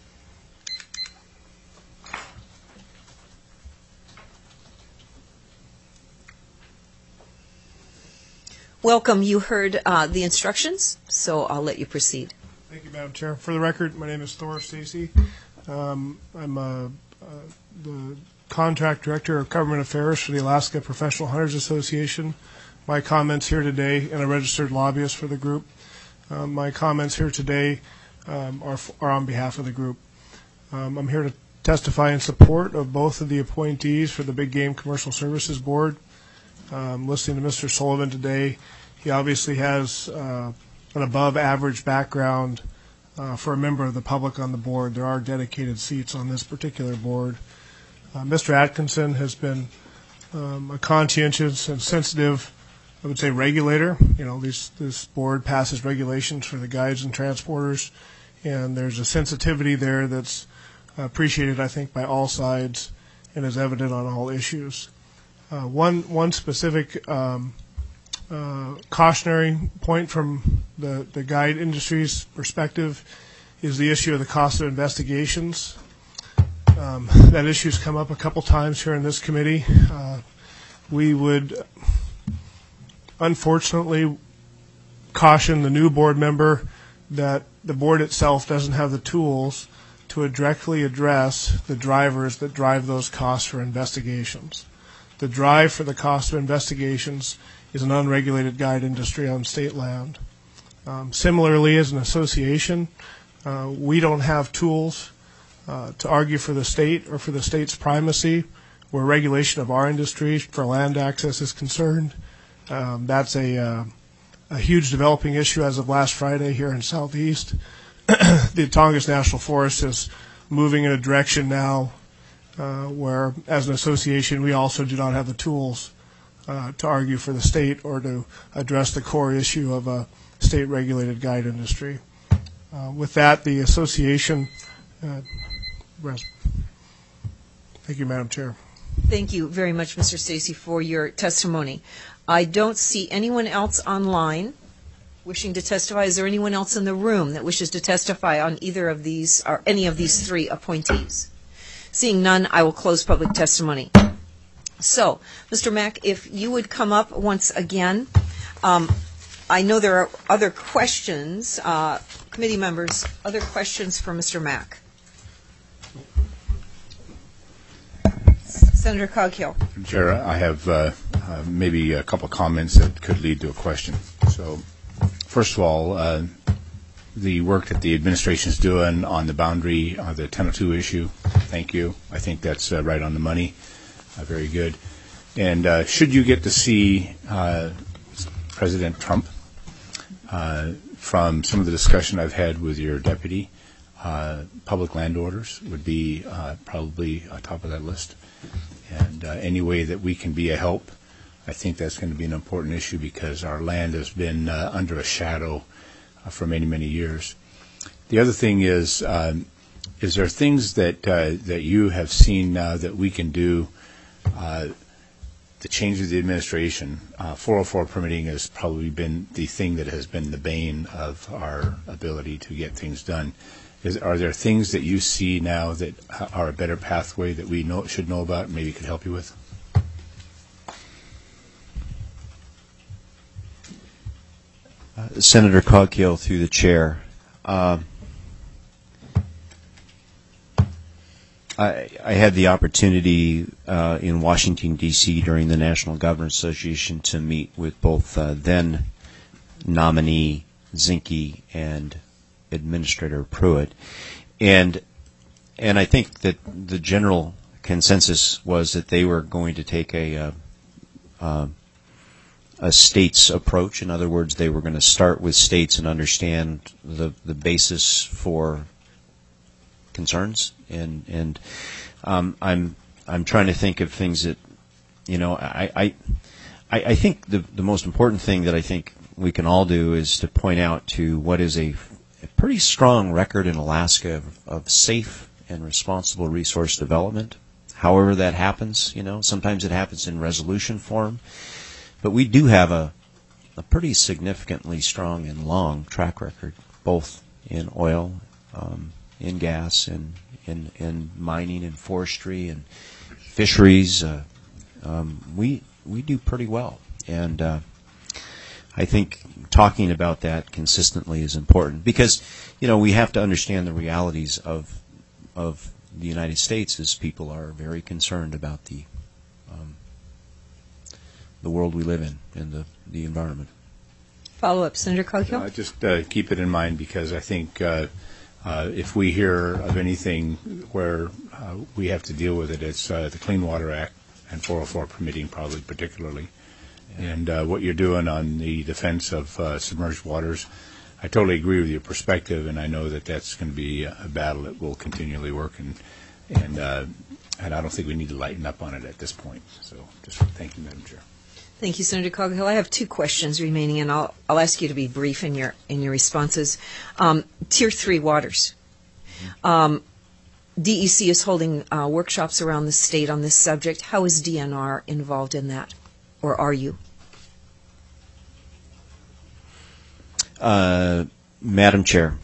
Welcome. You heard uh, the instructions, so I'll let you proceed. Thank you, Madam Chair. For the record, my name is Thor Stacy. Um, I'm uh, uh, the Contract Director of Government Affairs for the Alaska Professional Hunters Association. My comments here today, and a registered lobbyist for the group, um, my comments here today um, are, are on behalf of the group. Um, I'm here to testify in support of both of the appointees for the Big Game Commercial Services Board. Um, listening to Mister Sullivan today, he obviously has uh, an above-average background uh, for a member of the public on the board. There are dedicated seats on this particular board. Uh, Mister Atkinson has been um, a conscientious and sensitive, I would say, regulator. You know, these, this board passes regulations for the guides and transporters, and there's a sensitivity there that's appreciated, I think, by all sides and is evident on all issues. Uh, one one specific um, uh, cautionary point from the, the guide industry's perspective is the issue of the cost of investigations. Um, that issue's come up a couple times here in this committee. Uh, we would unfortunately caution the new board member that the board itself doesn't have the tools to directly address the drivers that drive those costs for investigations. The drive for the cost of investigations is an unregulated guide industry on state land. Um, similarly, as an association, uh, we don't have tools uh, to argue for the state or for the state's primacy where regulation of our industry for land access is concerned. Um, that's a, uh, a huge developing issue as of last Friday here in Southeast. The Tongass National Forest is moving in a direction now Uh, where, as an association, we also do not have the tools uh, to argue for the state or to address the core issue of a state-regulated guide industry. Uh, with that, the association. Uh, rest. Thank you, Madam Chair. Thank you very much, Mister Stacy, for your testimony. I don't see anyone else online wishing to testify. Is there anyone else in the room that wishes to testify on either of these or any of these three appointees? Seeing none, I will close public testimony. So, Mister Mack, if you would come up once again. Um, I know there are other questions, uh, committee members, other questions for Mister Mack. Senator Coghill. Chair, I have uh, uh, maybe a couple comments that could lead to a question. So, first of all, uh, the work that the administration is doing on the boundary, uh, the ten oh two issue, thank you. I think that's uh, right on the money. Uh, very good. And uh, should you get to see uh, President Trump, uh, from some of the discussion I've had with your deputy, uh, public land orders would be uh, probably on top of that list. And uh, any way that we can be a help, I think that's going to be an important issue because our land has been uh, under a shadow uh, for many, many years. The other thing is, um, is there things that uh, that you have seen now that we can do? Uh, the change of the administration, uh, four oh four permitting has probably been the thing that has been the bane of our ability to get things done. Is, are there things that you see now that are a better pathway that we know, should know about and maybe could help you with? Uh, Senator Coghill, through the chair. Uh, I, I had the opportunity uh, in Washington, D C during the National Governors Association to meet with both uh, then nominee Zinke and Administrator Pruitt. And and I think that the general consensus was that they were going to take a uh, uh, a states approach. In other words, they were going to start with states and understand the the basis for concerns, and and um, I'm I'm trying to think of things that, you know, I I I, I think the the most important thing that I think we can all do is to point out to what is a, a pretty strong record in Alaska of, of safe and responsible resource development. However that happens, you know, sometimes it happens in resolution form, but we do have a a pretty significantly strong and long track record, both in oil, um, in gas, and in, in mining and forestry and fisheries. Uh, um, we we do pretty well, and uh, I think talking about that consistently is important because, you know, we have to understand the realities of of the United States as people are very concerned about the um, the world we live in and the, the environment. Follow up, Senator Coghill. Uh, just uh, keep it in mind because I think uh, uh, if we hear of anything where uh, we have to deal with it, it's uh, the Clean Water Act and four oh four permitting probably particularly. Yeah. And uh, what you're doing on the defense of uh, submerged waters, I totally agree with your perspective, and I know that that's going to be a battle that will continually work, and and uh, and I don't think we need to lighten up on it at this point. So just thank you, Madam Chair. Thank you, Senator Coghill. I have two questions remaining, and I'll I'll ask you to be brief in your in your responses. Um, tier three waters. Um, D E C is holding uh, workshops around the state on this subject. How is D N R involved in that, or are you? Uh, Madam Chair,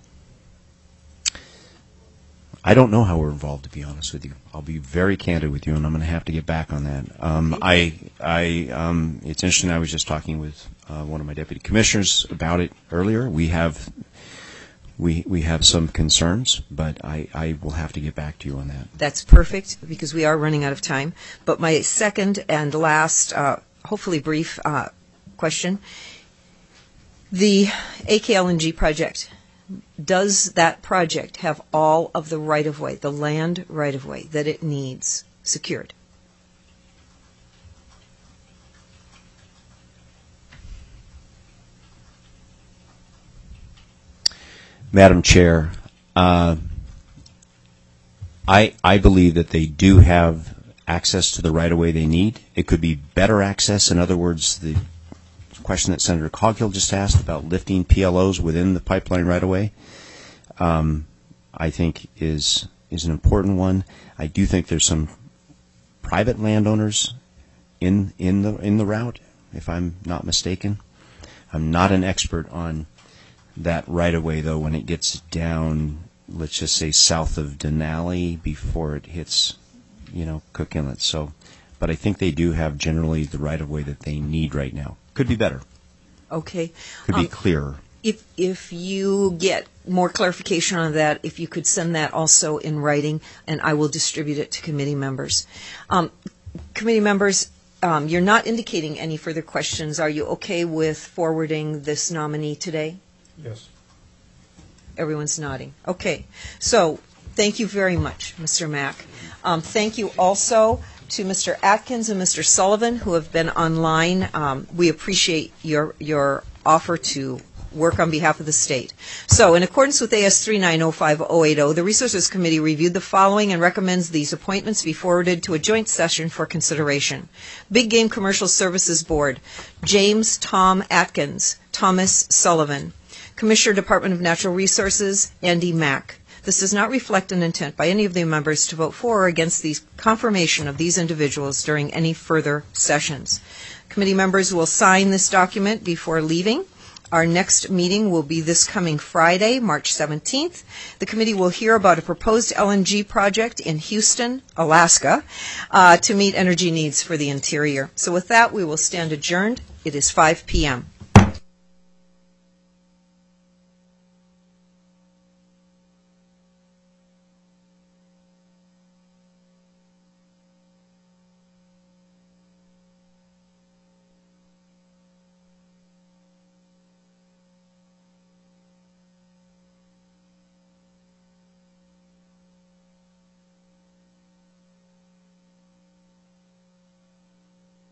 I don't know how we're involved, to be honest with you. I'll be very candid with you, and I'm going to have to get back on that. Um, I, I, um, it's interesting. I was just talking with uh, one of my deputy commissioners about it earlier. We have, we we have some concerns, but I, I will have to get back to you on that. That's perfect because we are running out of time. But my second and last, uh, hopefully brief uh, question: the A K L N G project. Does that project have all of the right-of-way, the land right-of-way that it needs secured? Madam Chair, uh, I I believe that they do have access to the right-of-way they need. It could be better access. In other words, the question that Senator Coghill just asked about lifting P L Os within the pipeline right-of-way, um, I think is is an important one. I do think there's some private landowners in in the in the route, if I'm not mistaken. I'm not an expert on that right-of-way, though, when it gets down, let's just say south of Denali before it hits, you know, Cook Inlet. So, but I think they do have generally the right-of-way that they need right now. Could be better. Okay. Could be um, clearer. If if you get more clarification on that, if you could send that also in writing, and I will distribute it to committee members. Um, committee members, um, you're not indicating any further questions. Are you okay with forwarding this nominee today? Yes. Everyone's nodding. Okay. So thank you very much, Mister Mack. Um, thank you also to Mister Atkins and Mister Sullivan, who have been online. Um, we appreciate your your offer to work on behalf of the state. So, in accordance with A S three nine zero five zero eight zero, the Resources Committee reviewed the following and recommends these appointments be forwarded to a joint session for consideration. Big Game Commercial Services Board, James Tom Atkins, Thomas Sullivan. Commissioner, Department of Natural Resources, Andy Mack. This does not reflect an intent by any of the members to vote for or against the confirmation of these individuals during any further sessions. Committee members will sign this document before leaving. Our next meeting will be this coming Friday, March seventeenth. The committee will hear about a proposed L N G project in Houston, Alaska, uh, to meet energy needs for the interior. So with that, we will stand adjourned. It is five p m